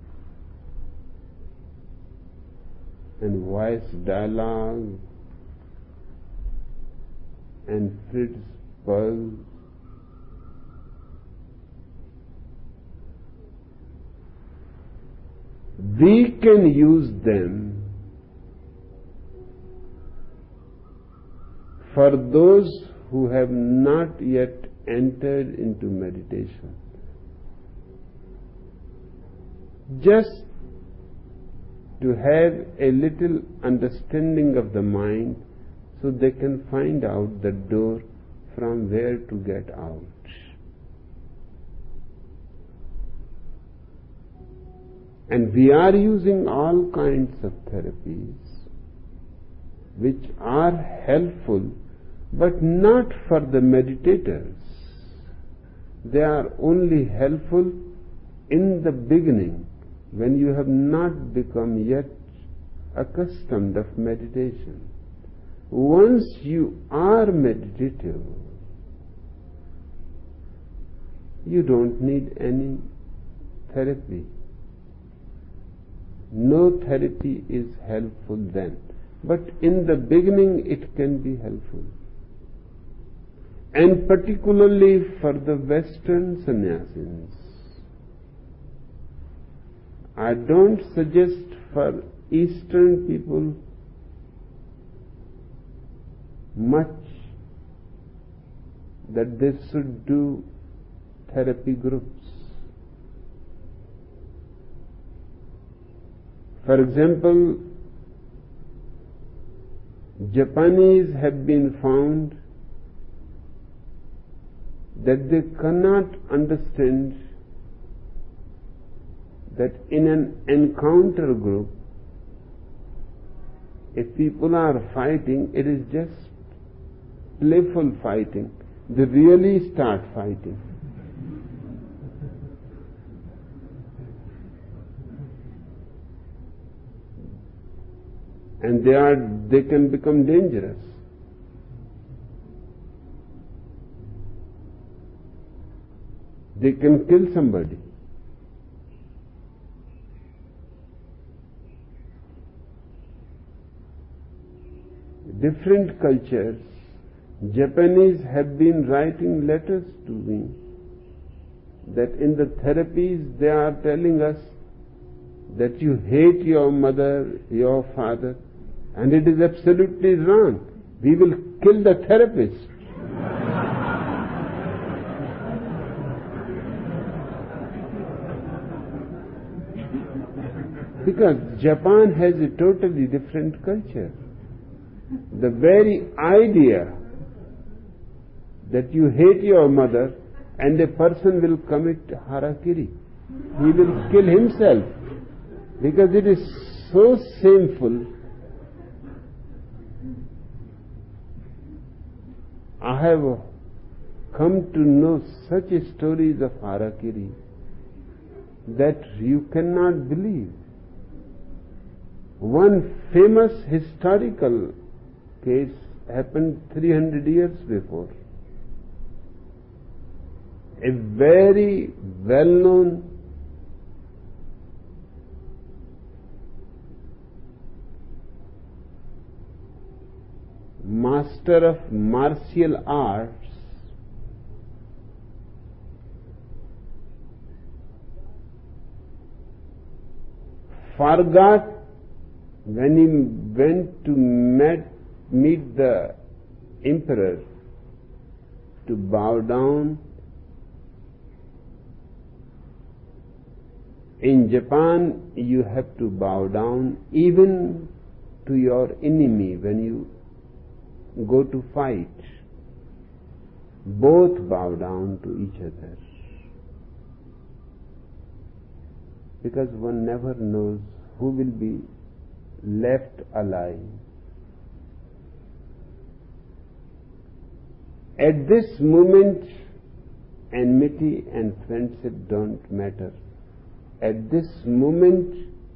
and voice dialogue and Fritz Perls, we can use them for those who have not yet entered into meditation. Just to have a little understanding of the mind so they can find out the door from where to get out. And we are using all kinds of therapies which are helpful, but not for the meditators. They are only helpful in the beginning, when you have not become yet accustomed of meditation. Once you are meditative, you don't need any therapy. No therapy is helpful then. But in the beginning it can be helpful. And particularly for the Western sannyasis. I don't suggest for Eastern people much that they should do therapy groups. For example, Japanese have been found that they cannot understand that in an encounter group, if people are fighting, it is just playful fighting. they really start fighting. And they are, they can become dangerous. They can kill somebody. Different cultures, Japanese have been writing letters to me that in the therapies they are telling us that you hate your mother, your father, and it is absolutely wrong. We will kill the therapist. Because Japan has a totally different culture. The very idea that you hate your mother and a person will commit harakiri, he will kill himself, because it is so shameful. I have come to know such stories of harakiri that you cannot believe. One famous historical case happened three hundred years before. A very well-known master of martial arts forgot when he went to met, meet the emperor to bow down. In Japan, you have to bow down even to your enemy when you go to fight. Both bow down to each other. Because one never knows who will be left alive. At this moment, enmity and friendship don't matter. At this moment,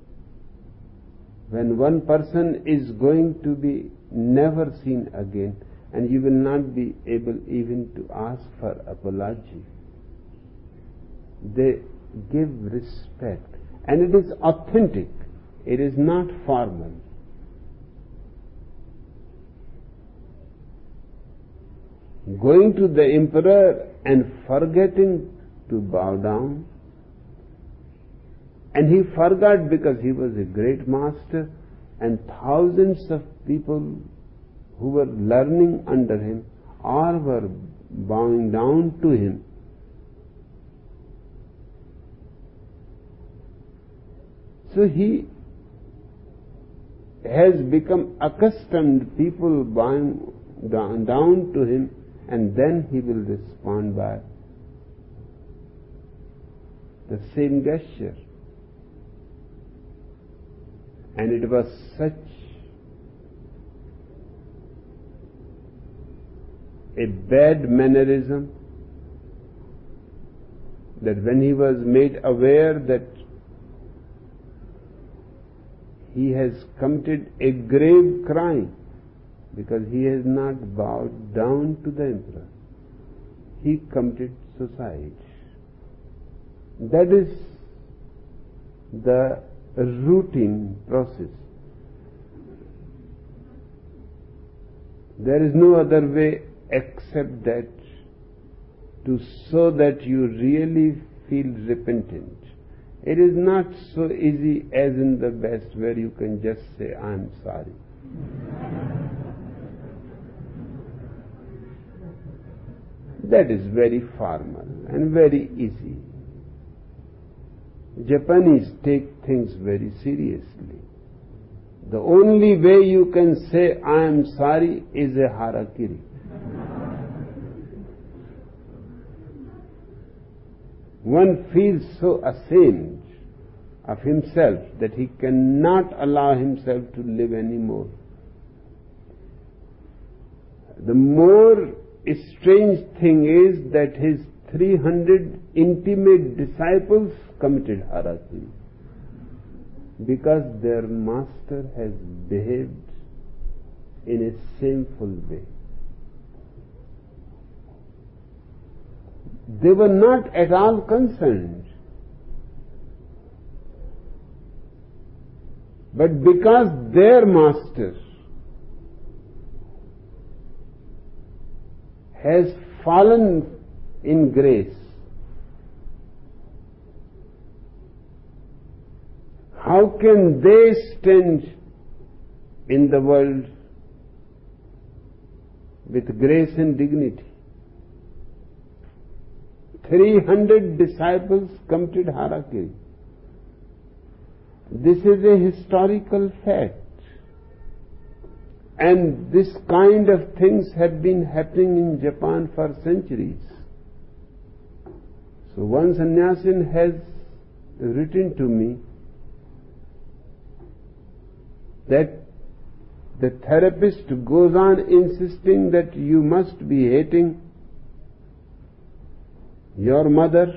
when one person is going to be never seen again, and you will not be able even to ask for apology, they give respect, and it is authentic, it is not formal. Going to the emperor and forgetting to bow down, and he forgot because he was a great master, and thousands of people who were learning under him all were bowing down to him. So he has become accustomed people bowing down, down to him, and then he will respond by the same gesture. And it was such a bad mannerism that when he was made aware that he has committed a grave crime because he has not bowed down to the emperor, he committed suicide. That is the routine process. There is no other way except that to show that you really feel repentant. It is not so easy as in the West where you can just say, I am sorry. That is very formal and very easy. Japanese take things very seriously. The only way you can say, I am sorry, is a harakiri. One feels so ashamed of himself that he cannot allow himself to live anymore. The more strange thing is that his three hundred intimate disciples committed harakiri because their master has behaved in a shameful way. They were not at all concerned. But because their master has fallen in grace, how can they stand in the world with grace and dignity? three hundred disciples committed harakiri. This is a historical fact. And this kind of things have been happening in Japan for centuries. So one sannyasin has written to me that the therapist goes on insisting that you must be hating your mother.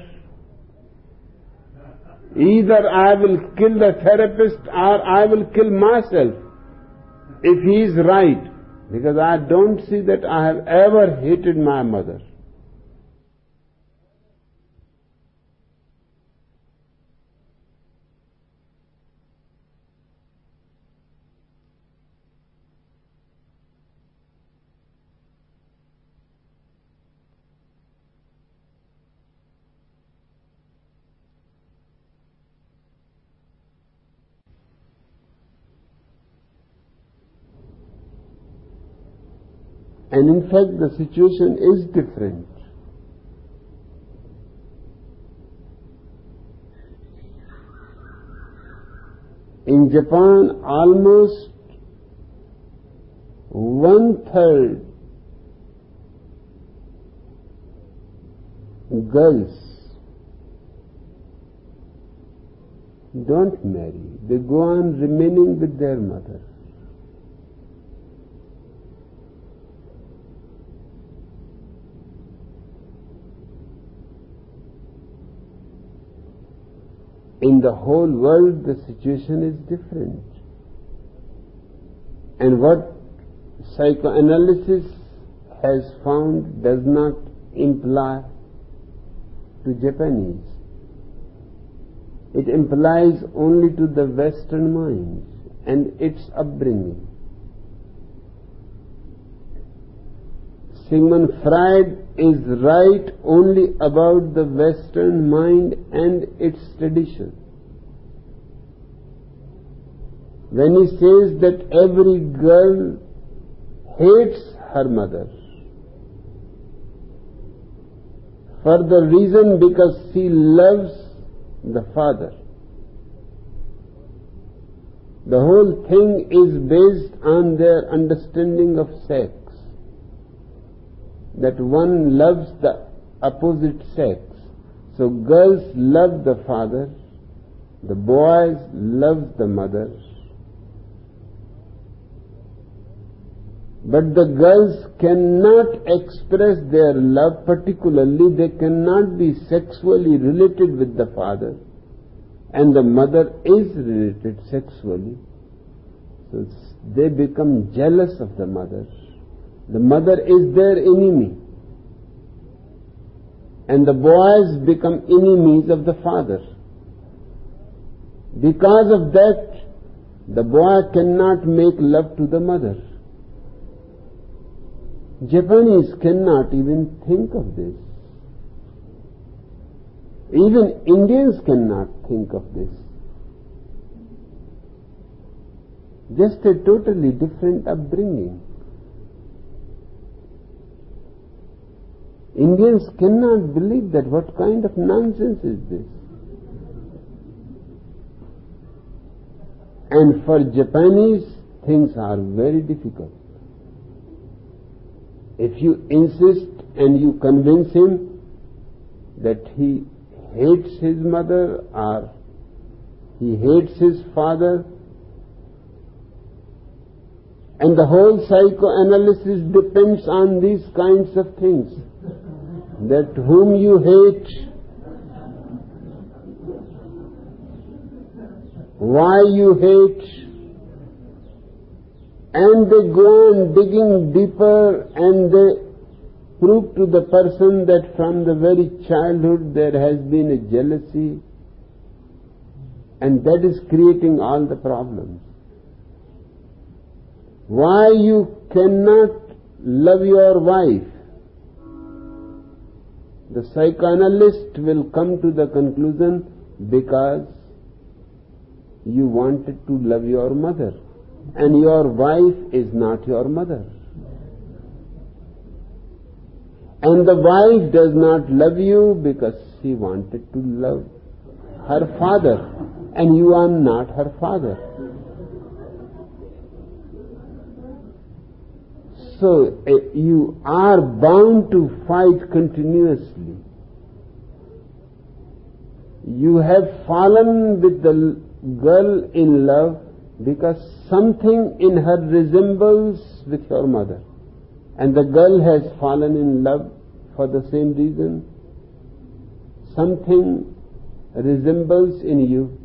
Either I will kill the therapist or I will kill myself if he is right, because I don't see that I have ever hated my mother. And in fact, the situation is different. In Japan, almost one third girls don't marry. They go on remaining with their mother. In the whole world, the situation is different. And what psychoanalysis has found does not imply to Japanese. It implies only to the Western mind and its upbringing. Sigmund Freud is right only about the Western mind and its tradition. When he says that every girl hates her mother for the reason because she loves the father. The whole thing is based on their understanding of sex, that one loves the opposite sex. So girls love the father, the boys love the mother. But the girls cannot express their love, particularly they cannot be sexually related with the father, and the mother is related sexually. So they become jealous of the mother. The mother is their enemy. And the boys become enemies of the father. Because of that, the boy cannot make love to the mother. Japanese cannot even think of this. Even Indians cannot think of this. Just a totally different upbringing. Indians cannot believe that. What kind of nonsense is this? And for Japanese, things are very difficult. If you insist and you convince him that he hates his mother or he hates his father, And the whole psychoanalysis depends on these kinds of things. That whom you hate, why you hate, and they go on digging deeper and they prove to the person that from the very childhood there has been a jealousy, and that is creating all the problems. Why you cannot love your wife? The psychoanalyst will come to the conclusion because you wanted to love your mother, and your wife is not your mother. And the wife does not love you because she wanted to love her father, and you are not her father. So uh, you are bound to fight continuously. You have fallen with the girl in love because something in her resembles with your mother, and the girl has fallen in love for the same reason. Something resembles in you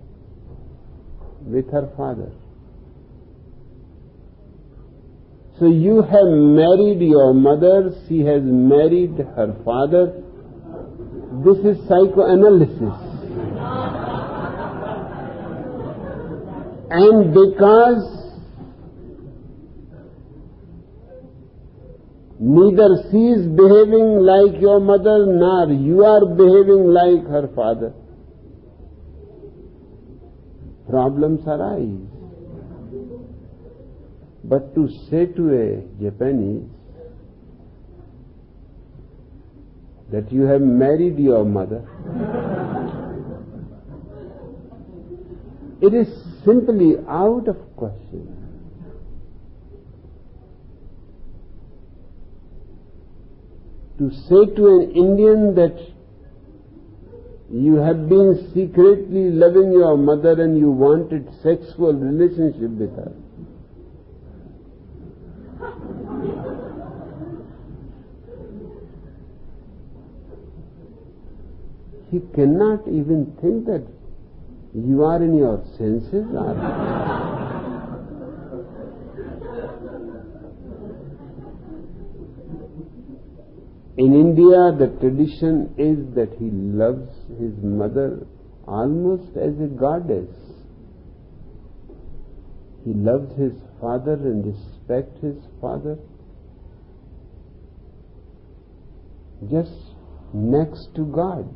with her father. So you have married your mother, she has married her father. This is psychoanalysis. And because neither she is behaving like your mother, nor you are behaving like her father, problems arise. But to say to a Japanese that you have married your mother, it is simply out of question. To say to an Indian that you have been secretly loving your mother and you wanted sexual relationship with her, he cannot even think that you are in your senses. In India, the tradition is that he loves his mother almost as a goddess. He loves his father and respects his father just next to God.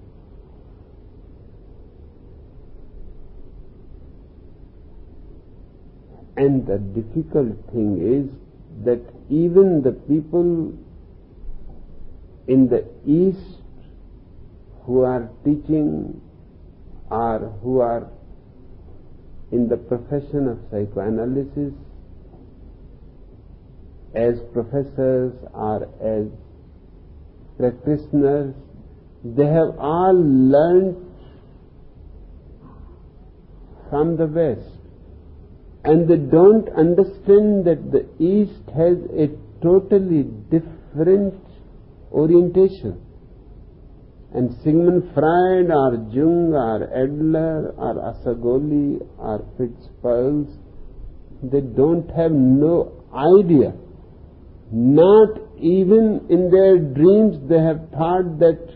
And the difficult thing is that even the people in the East who are teaching or who are in the profession of psychoanalysis as professors or as practitioners, they have all learned from the West. And they don't understand that the East has a totally different orientation. And Sigmund Freud or Jung or Adler or Asagoli or Fitzgerald, they don't have no idea. Not even in their dreams they have thought that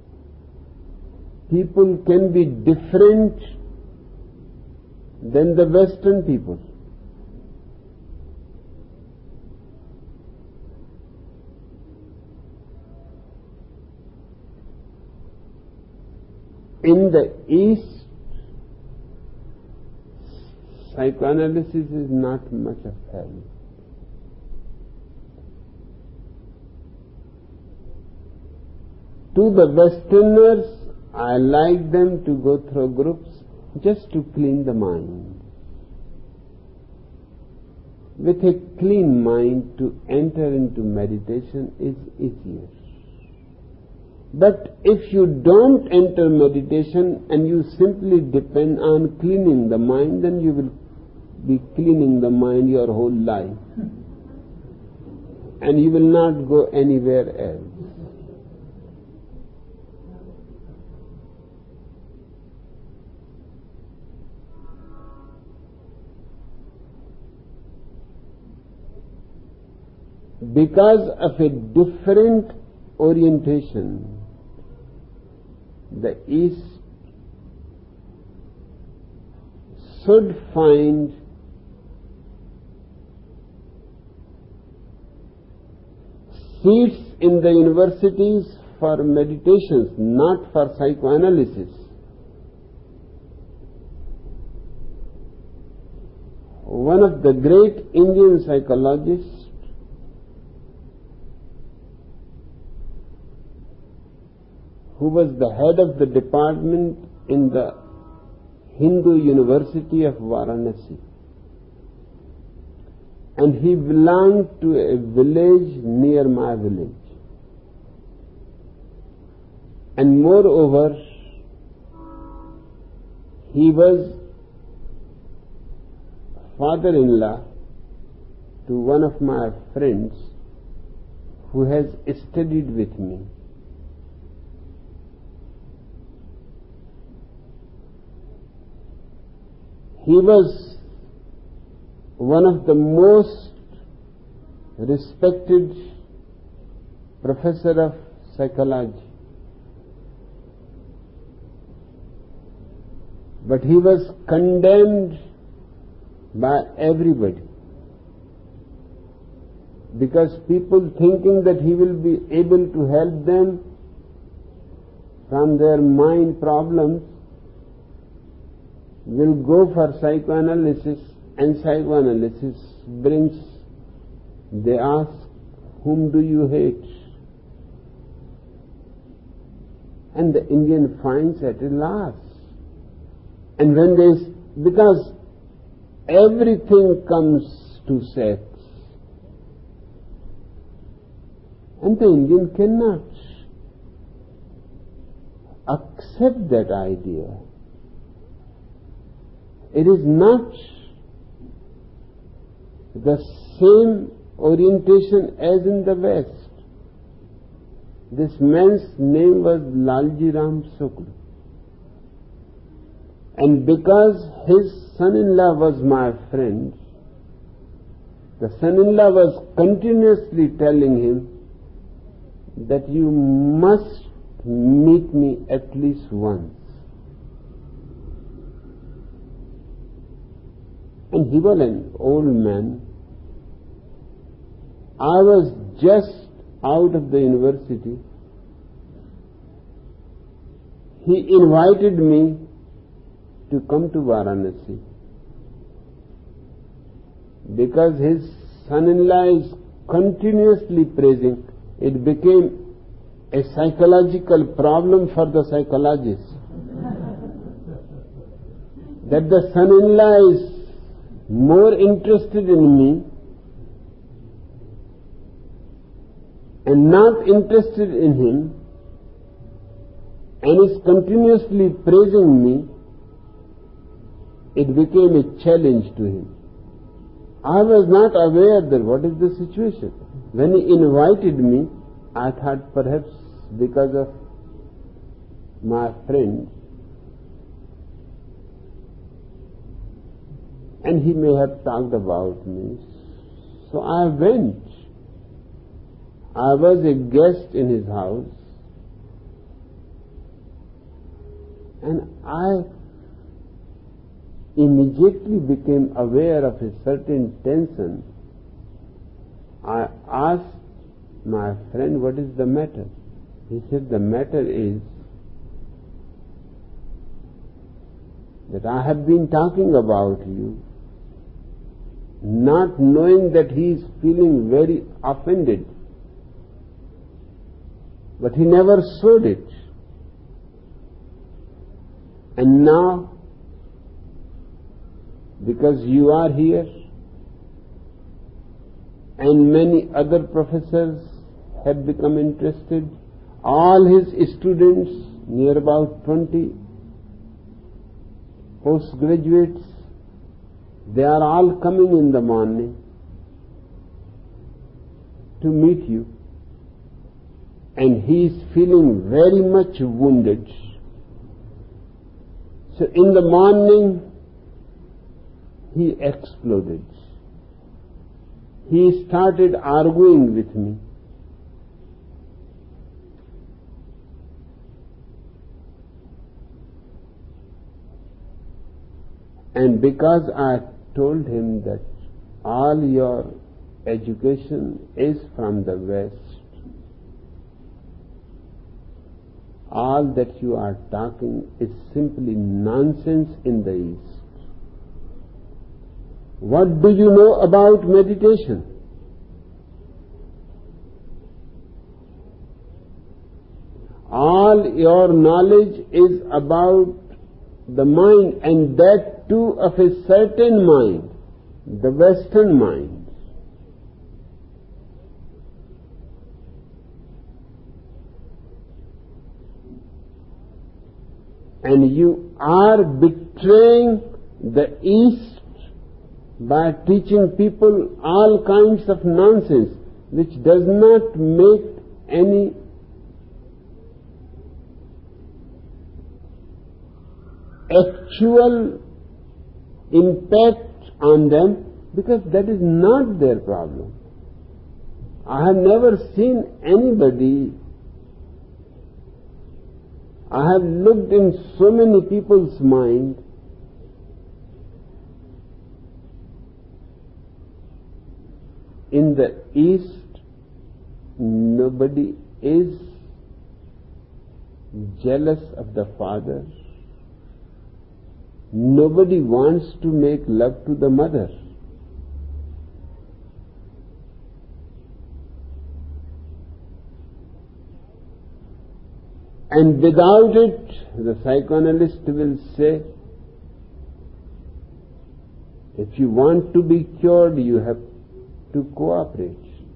people can be different than the Western people. In the East, psychoanalysis is not much of help. To the Westerners, I like them to go through groups just to clean the mind. With a clean mind, to enter into meditation is easier. But if you don't enter meditation and you simply depend on cleaning the mind, then you will be cleaning the mind your whole life, and you will not go anywhere else. Because of a different orientation, the East should find seats in the universities for meditations, not for psychoanalysis. One of the great Indian psychologists, who was the head of the department in the Hindu University of Varanasi, and he belonged to a village near my village. And moreover, he was father-in-law to one of my friends who has studied with me. He was one of the most respected professor of psychology. But he was condemned by everybody, because people, thinking that he will be able to help them from their mind problems, will go for psychoanalysis, and psychoanalysis brings, they ask, whom do you hate? And the Indian finds at a loss. And when they, because everything comes to sex, and the Indian cannot accept that idea. It is not the same orientation as in the West. This man's name was Lalji Ram Shukla. And because his son-in-law was my friend, the son-in-law was continuously telling him that you must meet me at least once. And he was an old man. I was just out of the university. He invited me to come to Varanasi, because his son-in-law is continuously praising. It became a psychological problem for the psychologists that the son-in-law is more interested in me and not interested in him, and is continuously praising me. It became a challenge to him. I was not aware that what is the situation. When he invited me, I thought perhaps because of my friend, and he may have talked about me. So I went. I was a guest in his house, and I immediately became aware of a certain tension. I asked my friend, what is the matter? He said, the matter is that I have been talking about you, not knowing that he is feeling very offended. But he never showed it. And now, because you are here, and many other professors have become interested, all his students, near about twenty postgraduates, They are all coming in the morning to meet you, and he is feeling very much wounded. So in the morning, he exploded. He started arguing with me. And because I told him that all your education is from the West, all that you are talking is simply nonsense in the East. What do you know about meditation? All your knowledge is about the mind, and that too of a certain mind, the Western mind. And you are betraying the East by teaching people all kinds of nonsense which does not make any actual impact on them, because that is not their problem. I have never seen anybody, I have looked in so many people's mind, in the East, nobody is jealous of the father. Nobody wants to make love to the mother. And without it, the psychoanalyst will say, if you want to be cured, you have to cooperate.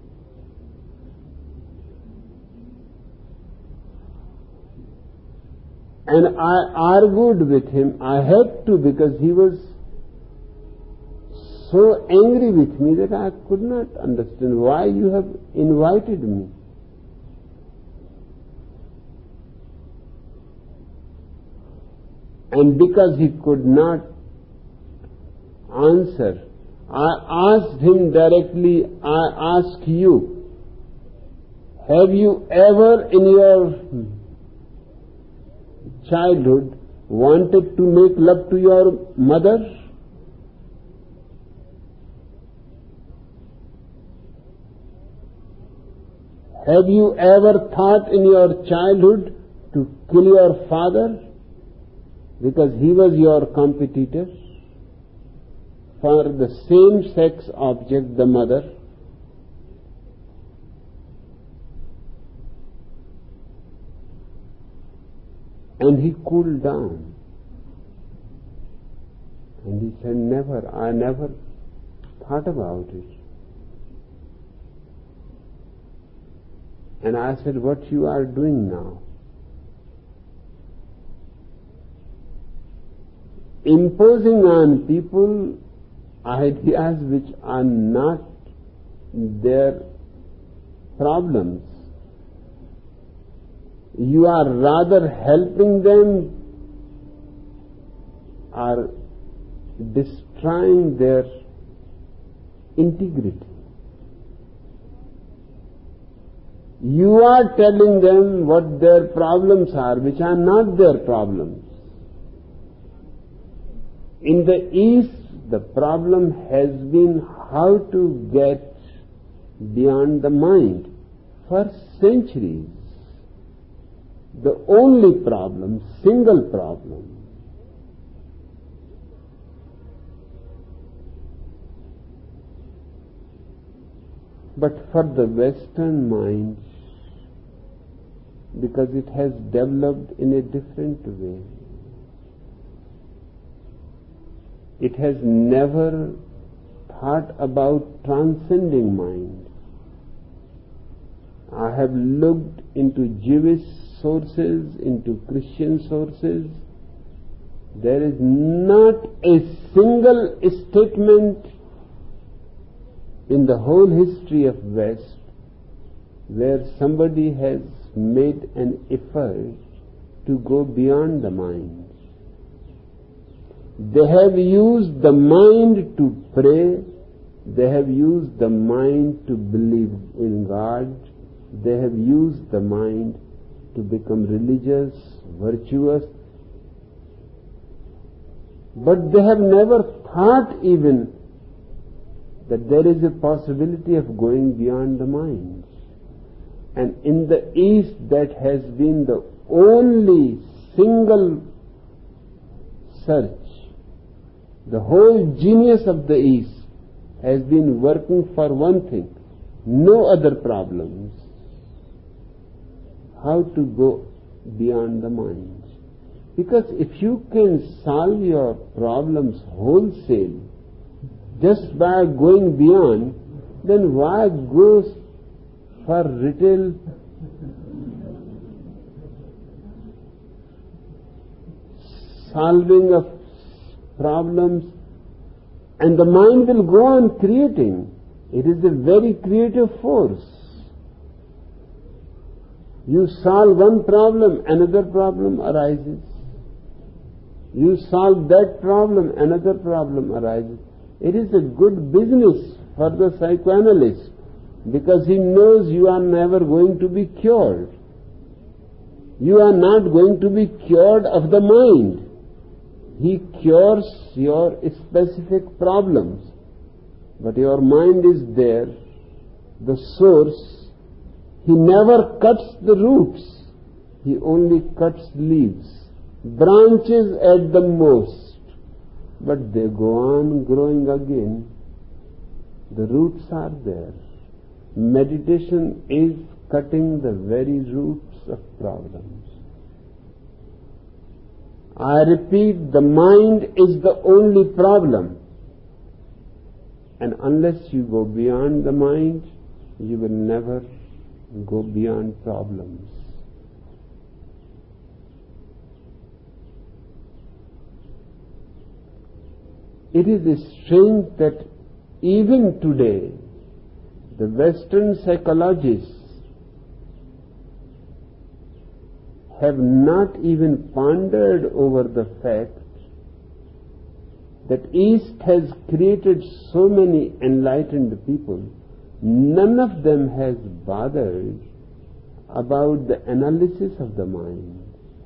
And I argued with him. I had to, because he was so angry with me that I could not understand why you have invited me. And because he could not answer, I asked him directly, I ask you, have you ever in your childhood wanted to make love to your mother? Have you ever thought in your childhood to kill your father because he was your competitor for the same sex object, the mother? And he cooled down. And he said, never, I never thought about it. And I said, what you are doing now? Imposing on people ideas which are not their problems. You are rather helping them or destroying their integrity. You are telling them what their problems are, which are not their problems. In the East, the problem has been how to get beyond the mind for centuries. The only problem, single problem. But for the Western mind, because it has developed in a different way, it has never thought about transcending mind. I have looked into Jewish sources, into Christian sources, There is not a single statement in the whole history of West where somebody has made an effort to go beyond the mind. They have used the mind to pray, they have used the mind to believe in God, they have used the mind to become religious, virtuous, but they have never thought even that there is a possibility of going beyond the mind. And in the East, that has been the only single search. The whole genius of the East has been working for one thing, no other problems. How to go beyond the mind. Because if you can solve your problems wholesale just by going beyond, then why go for little solving of problems? And the mind will go on creating. It is a very creative force. You solve one problem, another problem arises. You solve that problem, another problem arises. It is a good business for the psychoanalyst because he knows you are never going to be cured. You are not going to be cured of the mind. He cures your specific problems. But your mind is there, the source. He never cuts the roots. He only cuts leaves, branches at the most. But they go on growing again. The roots are there. Meditation is cutting the very roots of problems. I repeat, the mind is the only problem. And unless you go beyond the mind, you will never go beyond problems. It is strange that even today, the Western psychologists have not even pondered over the fact that East has created so many enlightened people. None of them has bothered about the analysis of the mind.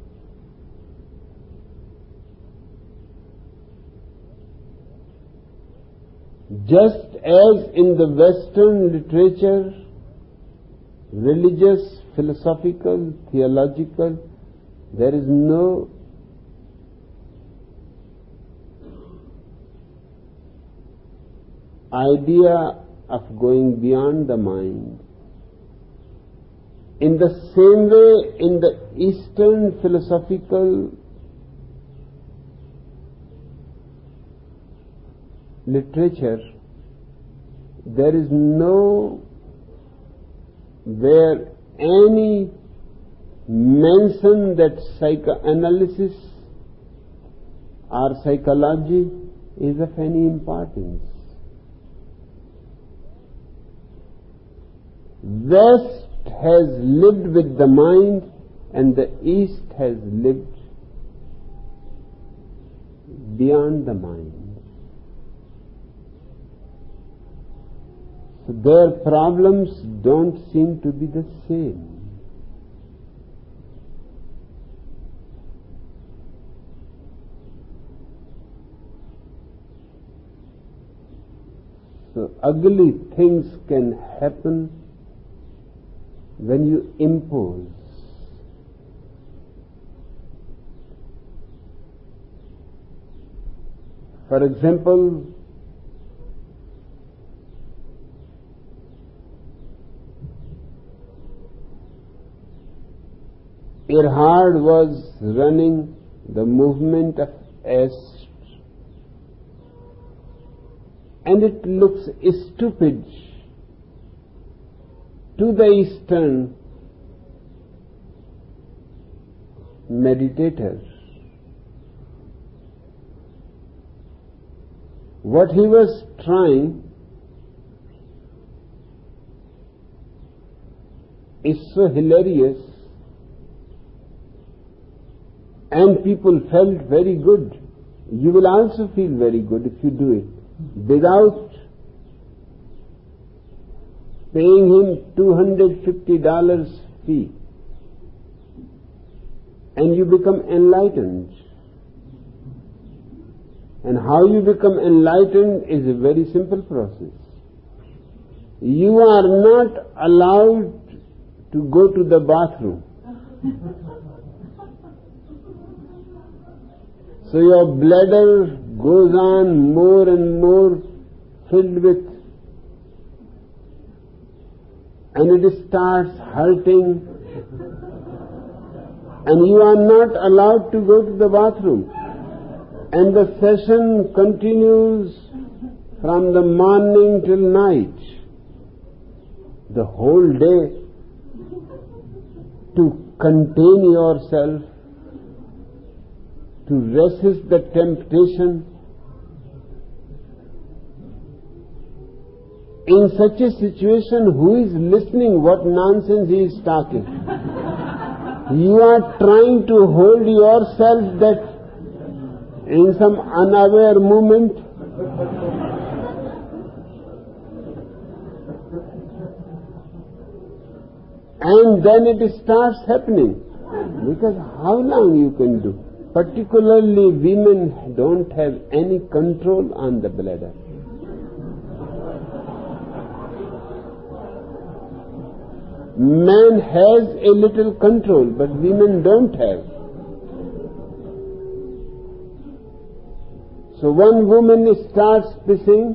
Just as in the Western literature, religious, philosophical, theological, there is no idea of going beyond the mind. In the same way, in the Eastern philosophical literature, there is no where any mention that psychoanalysis or psychology is of any importance. West has lived with the mind and the East has lived beyond the mind. So their problems don't seem to be the same. So ugly things can happen when you impose. For example, Erhard was running the movement of Est, and it looks stupid to the Eastern meditator. What he was trying is so hilarious, and people felt very good. You will also feel very good if you do it without paying him two hundred fifty dollars fee, and you become enlightened. And how you become enlightened is a very simple process. You are not allowed to go to the bathroom. So your bladder goes on more and more filled with, and it starts hurting, and you are not allowed to go to the bathroom. And the session continues from the morning till night, the whole day, to contain yourself, to resist the temptation. In such a situation, who is listening what nonsense he is talking? You are trying to hold yourself that in some unaware moment, and then it starts happening. Because how long you can do? Particularly women don't have any control on the bladder. Man has a little control, but women don't have. So one woman starts pissing,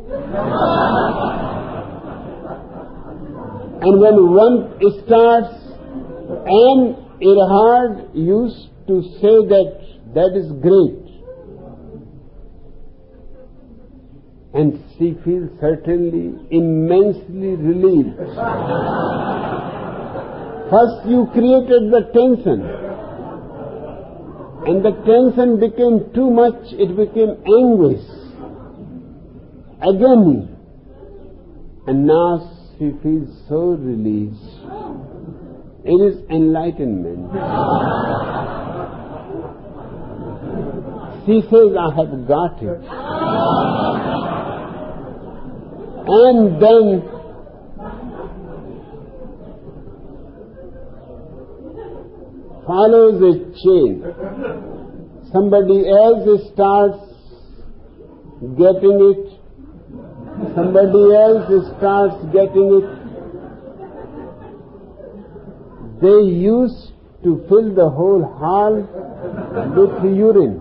and when one starts, and Erhard used to say that that is great, and she feels certainly immensely relieved. First you created the tension, and the tension became too much, it became anguish, agony, and now she feels so released. It is enlightenment. She says, I have got it. And then follows a chain. Somebody else starts getting it. Somebody else starts getting it. They used to fill the whole hall with urine.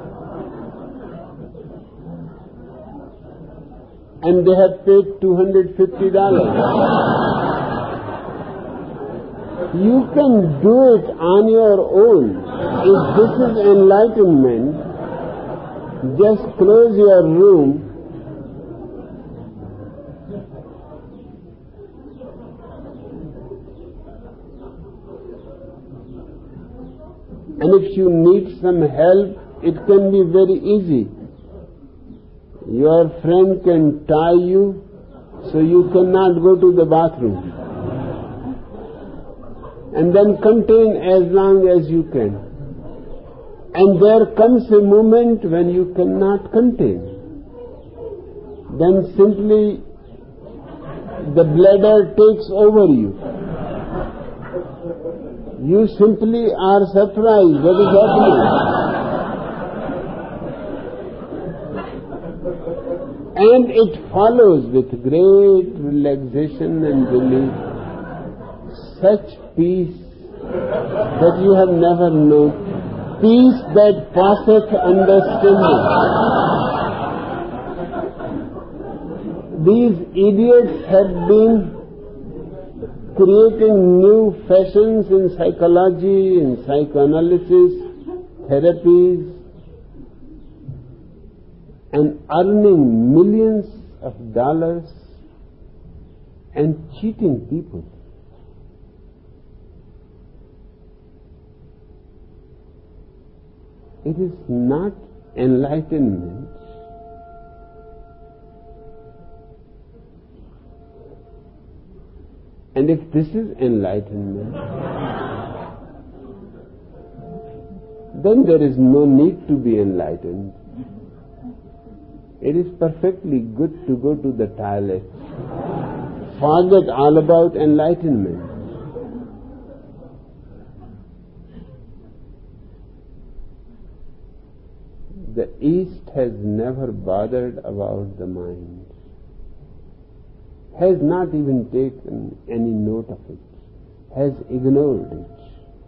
And they have paid two hundred fifty dollars. You can do it on your own. If this is enlightenment, just close your room and if you need some help, it can be very easy. Your friend can tie you so you cannot go to the bathroom. And then contain as long as you can. And there comes a moment when you cannot contain. Then simply the bladder takes over you. You simply are surprised what is happening. And it follows with great relaxation and relief. Such peace that you have never known. Peace that passeth understanding. These idiots have been creating new fashions in psychology, in psychoanalysis, therapies, and earning millions of dollars and cheating people. It is not enlightenment And if this is enlightenment, then there is no need to be enlightened. It is perfectly good to go to the toilet. Forget all about enlightenment. The East has never bothered about the mind, has not even taken any note of it, has ignored it.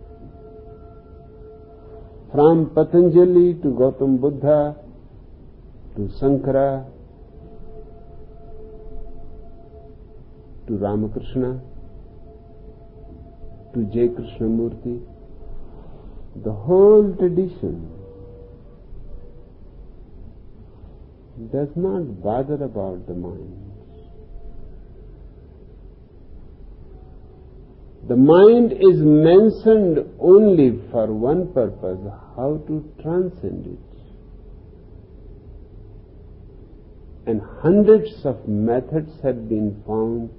From Patanjali to Gautam Buddha to Sankara to Ramakrishna to J. Krishnamurti, the whole tradition does not bother about the mind. The mind is mentioned only for one purpose, how to transcend it. And hundreds of methods have been found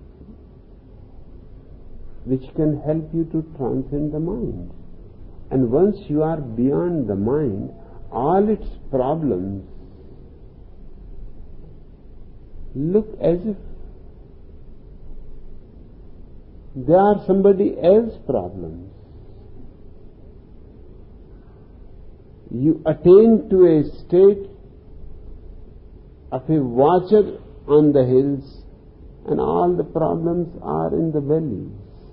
which can help you to transcend the mind. And once you are beyond the mind, all its problems look as if they are somebody else's problems. You attain to a state of a watcher on the hills, and all the problems are in the valleys.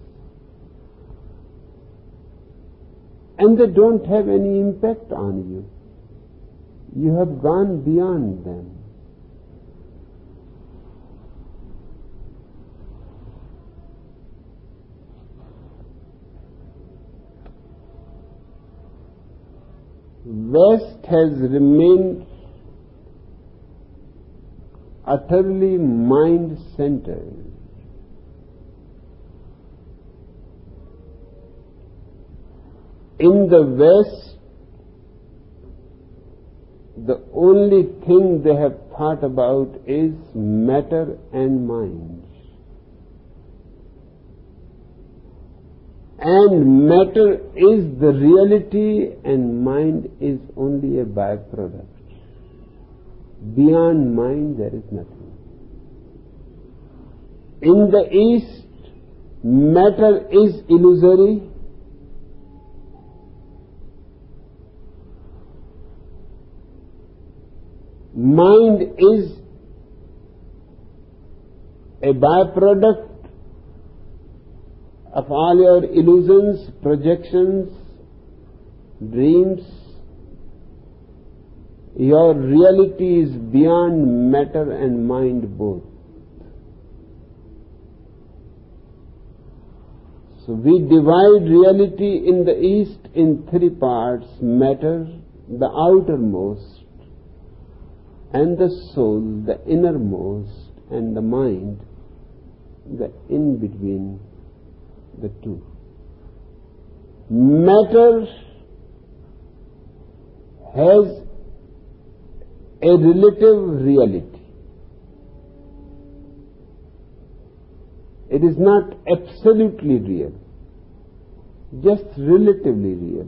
And they don't have any impact on you. You have gone beyond them. West has remained utterly mind-centered. In the West, the only thing they have thought about is matter and mind. And matter is the reality and mind is only a byproduct. Beyond mind there is nothing. In the East, matter is illusory. Mind is a byproduct of all your illusions, projections, dreams. Your reality is beyond matter and mind both. So we divide reality in the East in three parts: matter, the outermost, and the soul, the innermost, and the mind, the in-between the two. Matter has a relative reality. It is not absolutely real, just relatively real.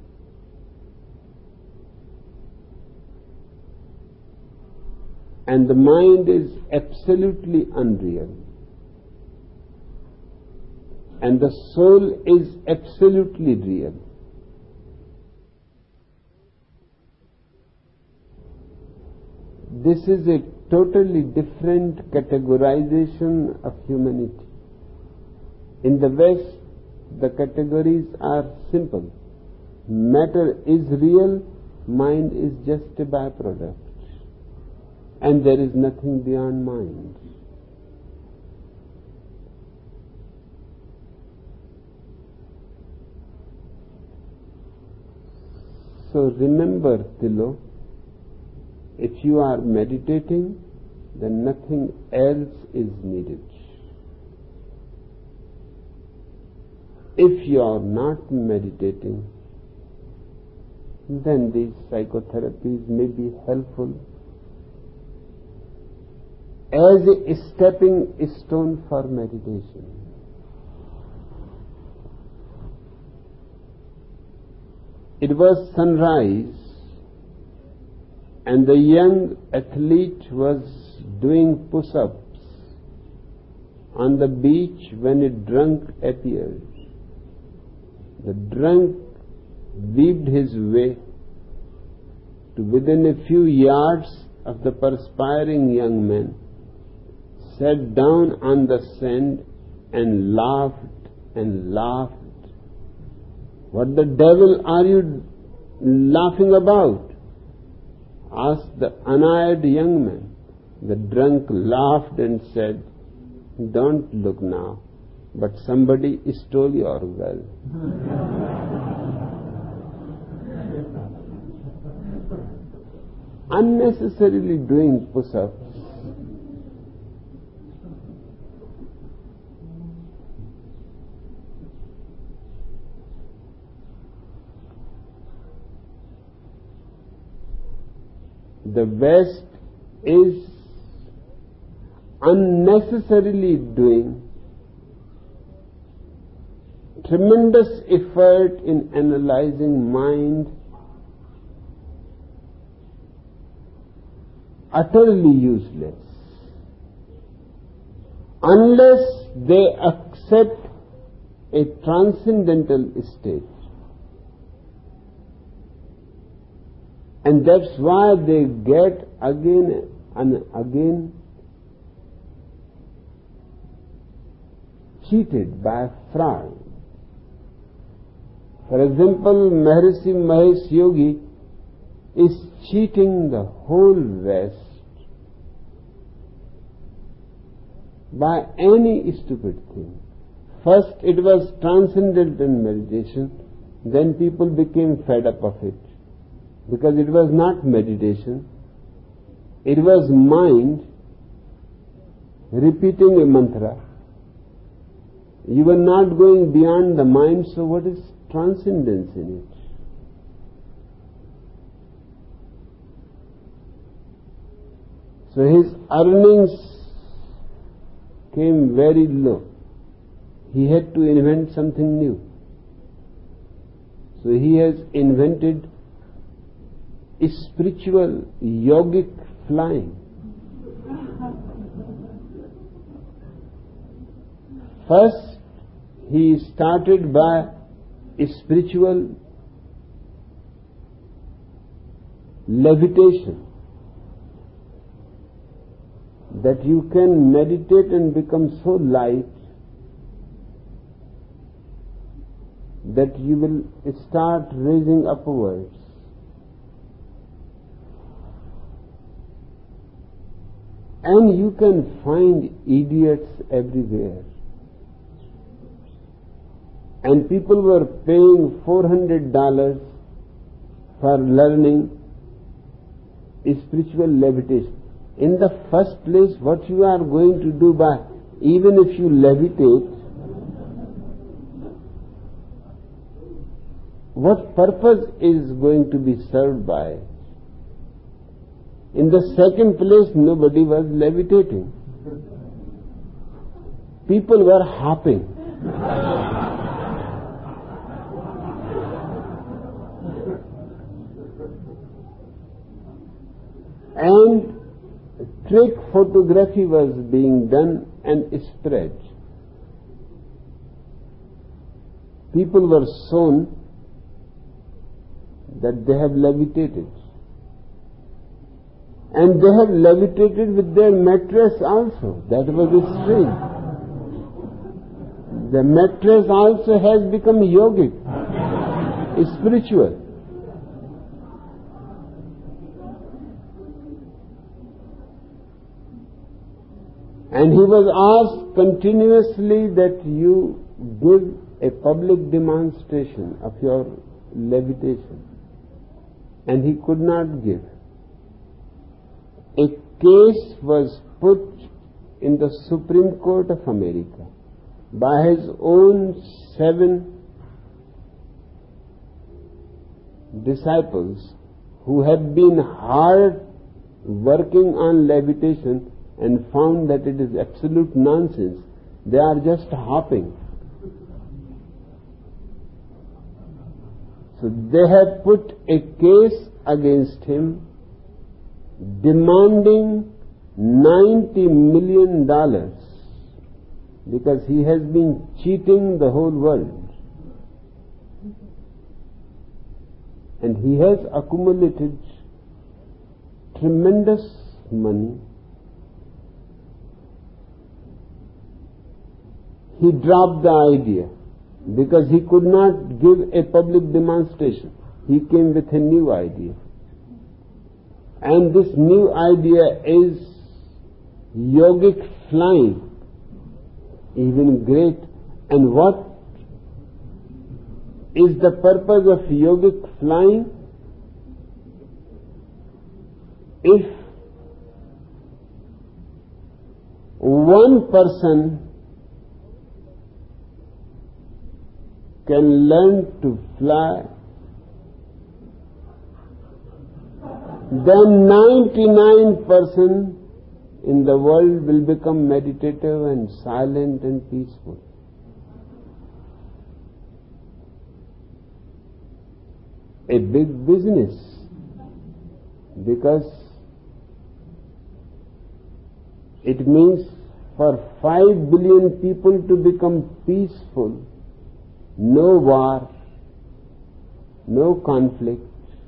And the mind is absolutely unreal. And the soul is absolutely real. This is a totally different categorization of humanity. In the West, the categories are simple. Matter is real, mind is just a byproduct. And there is nothing beyond mind. So remember, Tilo, if you are meditating, then nothing else is needed. If you are not meditating, then these psychotherapies may be helpful as a stepping stone for meditation. It was sunrise, and the young athlete was doing push-ups on the beach when a drunk appeared. The drunk weaved his way to within a few yards of the perspiring young man, sat down on the sand and laughed and laughed. "What the devil are you laughing about?" asked the one-eyed young man. The drunk laughed and said, "Don't look now, but somebody stole your girl." Unnecessarily doing push-ups. The West is unnecessarily doing tremendous effort in analyzing mind, utterly useless, unless they accept a transcendental state. And that's why they get again and again cheated by fraud. For example, Maharishi Mahesh Yogi is cheating the whole West by any stupid thing. First it was transcendental meditation, then people became fed up of it, because it was not meditation, it was mind repeating a mantra. You were not going beyond the mind, so what is transcendence in it? So his earnings came very low. He had to invent something new. So he has invented spiritual yogic flying. First, he started by spiritual levitation, that you can meditate and become so light that you will start raising upwards. And you can find idiots everywhere. And people were paying four hundred dollars for learning spiritual levitation. In the first place, what you are going to do by, even if you levitate, what purpose is going to be served by? In the second place, nobody was levitating. People were hopping. And trick photography was being done and spread. People were shown that they have levitated. And they have levitated with their mattress also. That was strange. The mattress also has become yogic, spiritual. And he was asked continuously that you give a public demonstration of your levitation. And he could not give. A case was put in the Supreme Court of America by his own seven disciples who had been hard working on levitation and found that it is absolute nonsense. They are just hopping. So they have put a case against him demanding ninety million dollars because he has been cheating the whole world. And he has accumulated tremendous money. He dropped the idea because he could not give a public demonstration. He came with a new idea. And this new idea is yogic flying, even great. And what is the purpose of yogic flying? If one person can learn to fly, then ninety-nine percent in the world will become meditative and silent and peaceful. A big business, because it means for five billion people to become peaceful, no war, no conflict,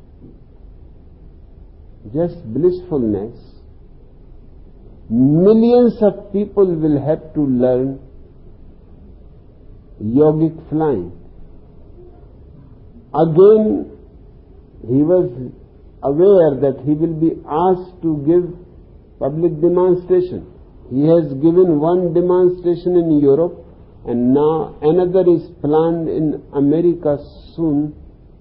just blissfulness. Millions of people will have to learn yogic flying. Again, he was aware that he will be asked to give public demonstration. He has given one demonstration in Europe, and now another is planned in America soon.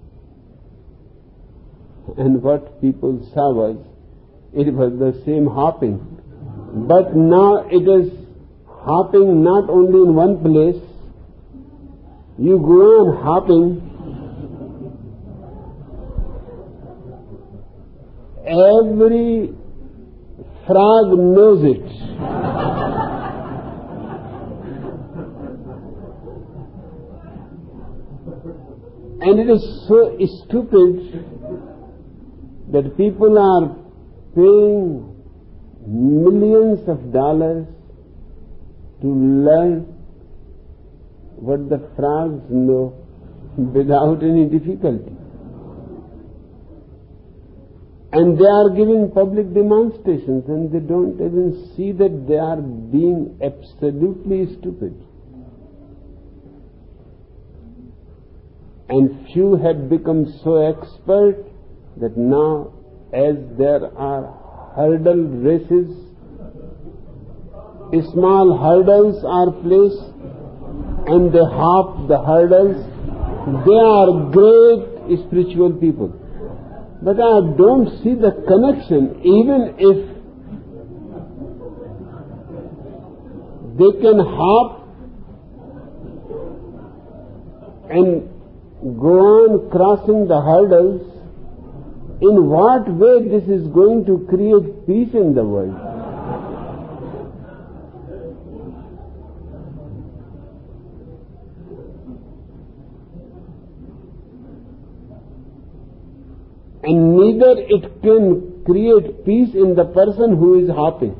And what people saw was, it was the same hopping. But now it is hopping not only in one place. You go on hopping. Every frog knows it. And it is so stupid that people are paying millions of dollars to learn what the frogs know without any difficulty. And they are giving public demonstrations, and they don't even see that they are being absolutely stupid. And few have become so expert that now, as there are hurdle races, small hurdles are placed, and they hop the hurdles. They are great spiritual people. But I don't see the connection, even if they can hop and go on crossing the hurdles. In what way this is going to create peace in the world? And neither it can create peace in the person who is hopping.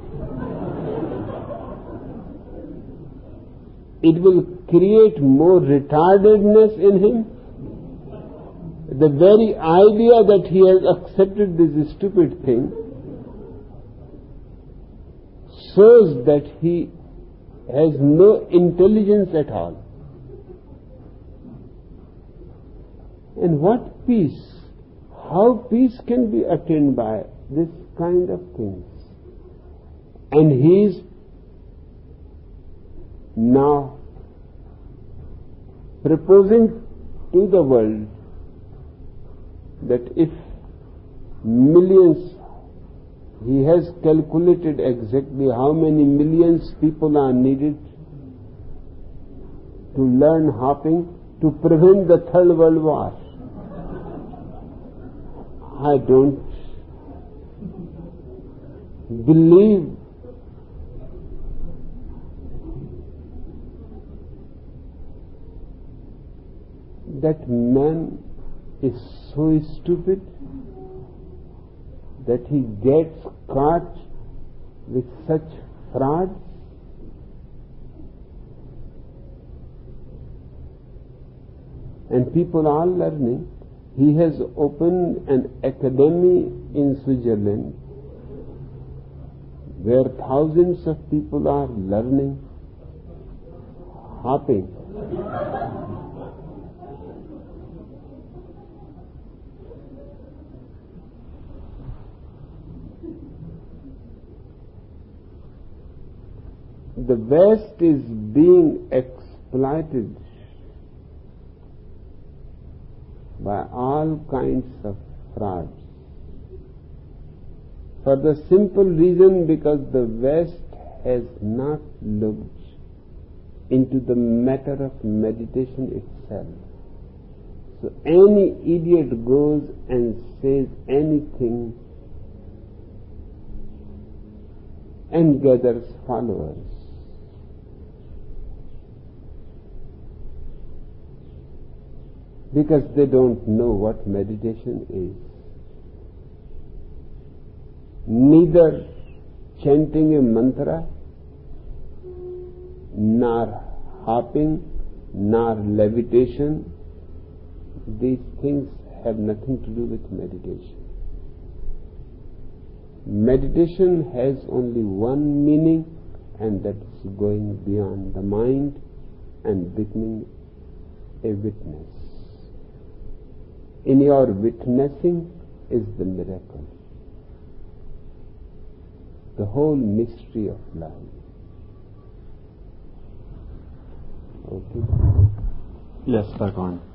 It will create more retardedness in him. The very idea that he has accepted this stupid thing shows that he has no intelligence at all. And what peace? How peace can be attained by this kind of things? And he is now proposing to the world that if millions, he has calculated exactly how many millions people are needed to learn hopping to prevent the Third World War. I don't believe that man is so stupid that he gets caught with such frauds? And people are learning. He has opened an academy in Switzerland where thousands of people are learning hopping. The West is being exploited by all kinds of frauds, for the simple reason because the West has not looked into the matter of meditation itself. So any idiot goes and says anything and gathers followers. Because they don't know what meditation is. Neither chanting a mantra, nor hopping, nor levitation, these things have nothing to do with meditation. Meditation has only one meaning, and that is going beyond the mind and becoming a witness. In your witnessing is the miracle, the whole mystery of life. Yes, back on.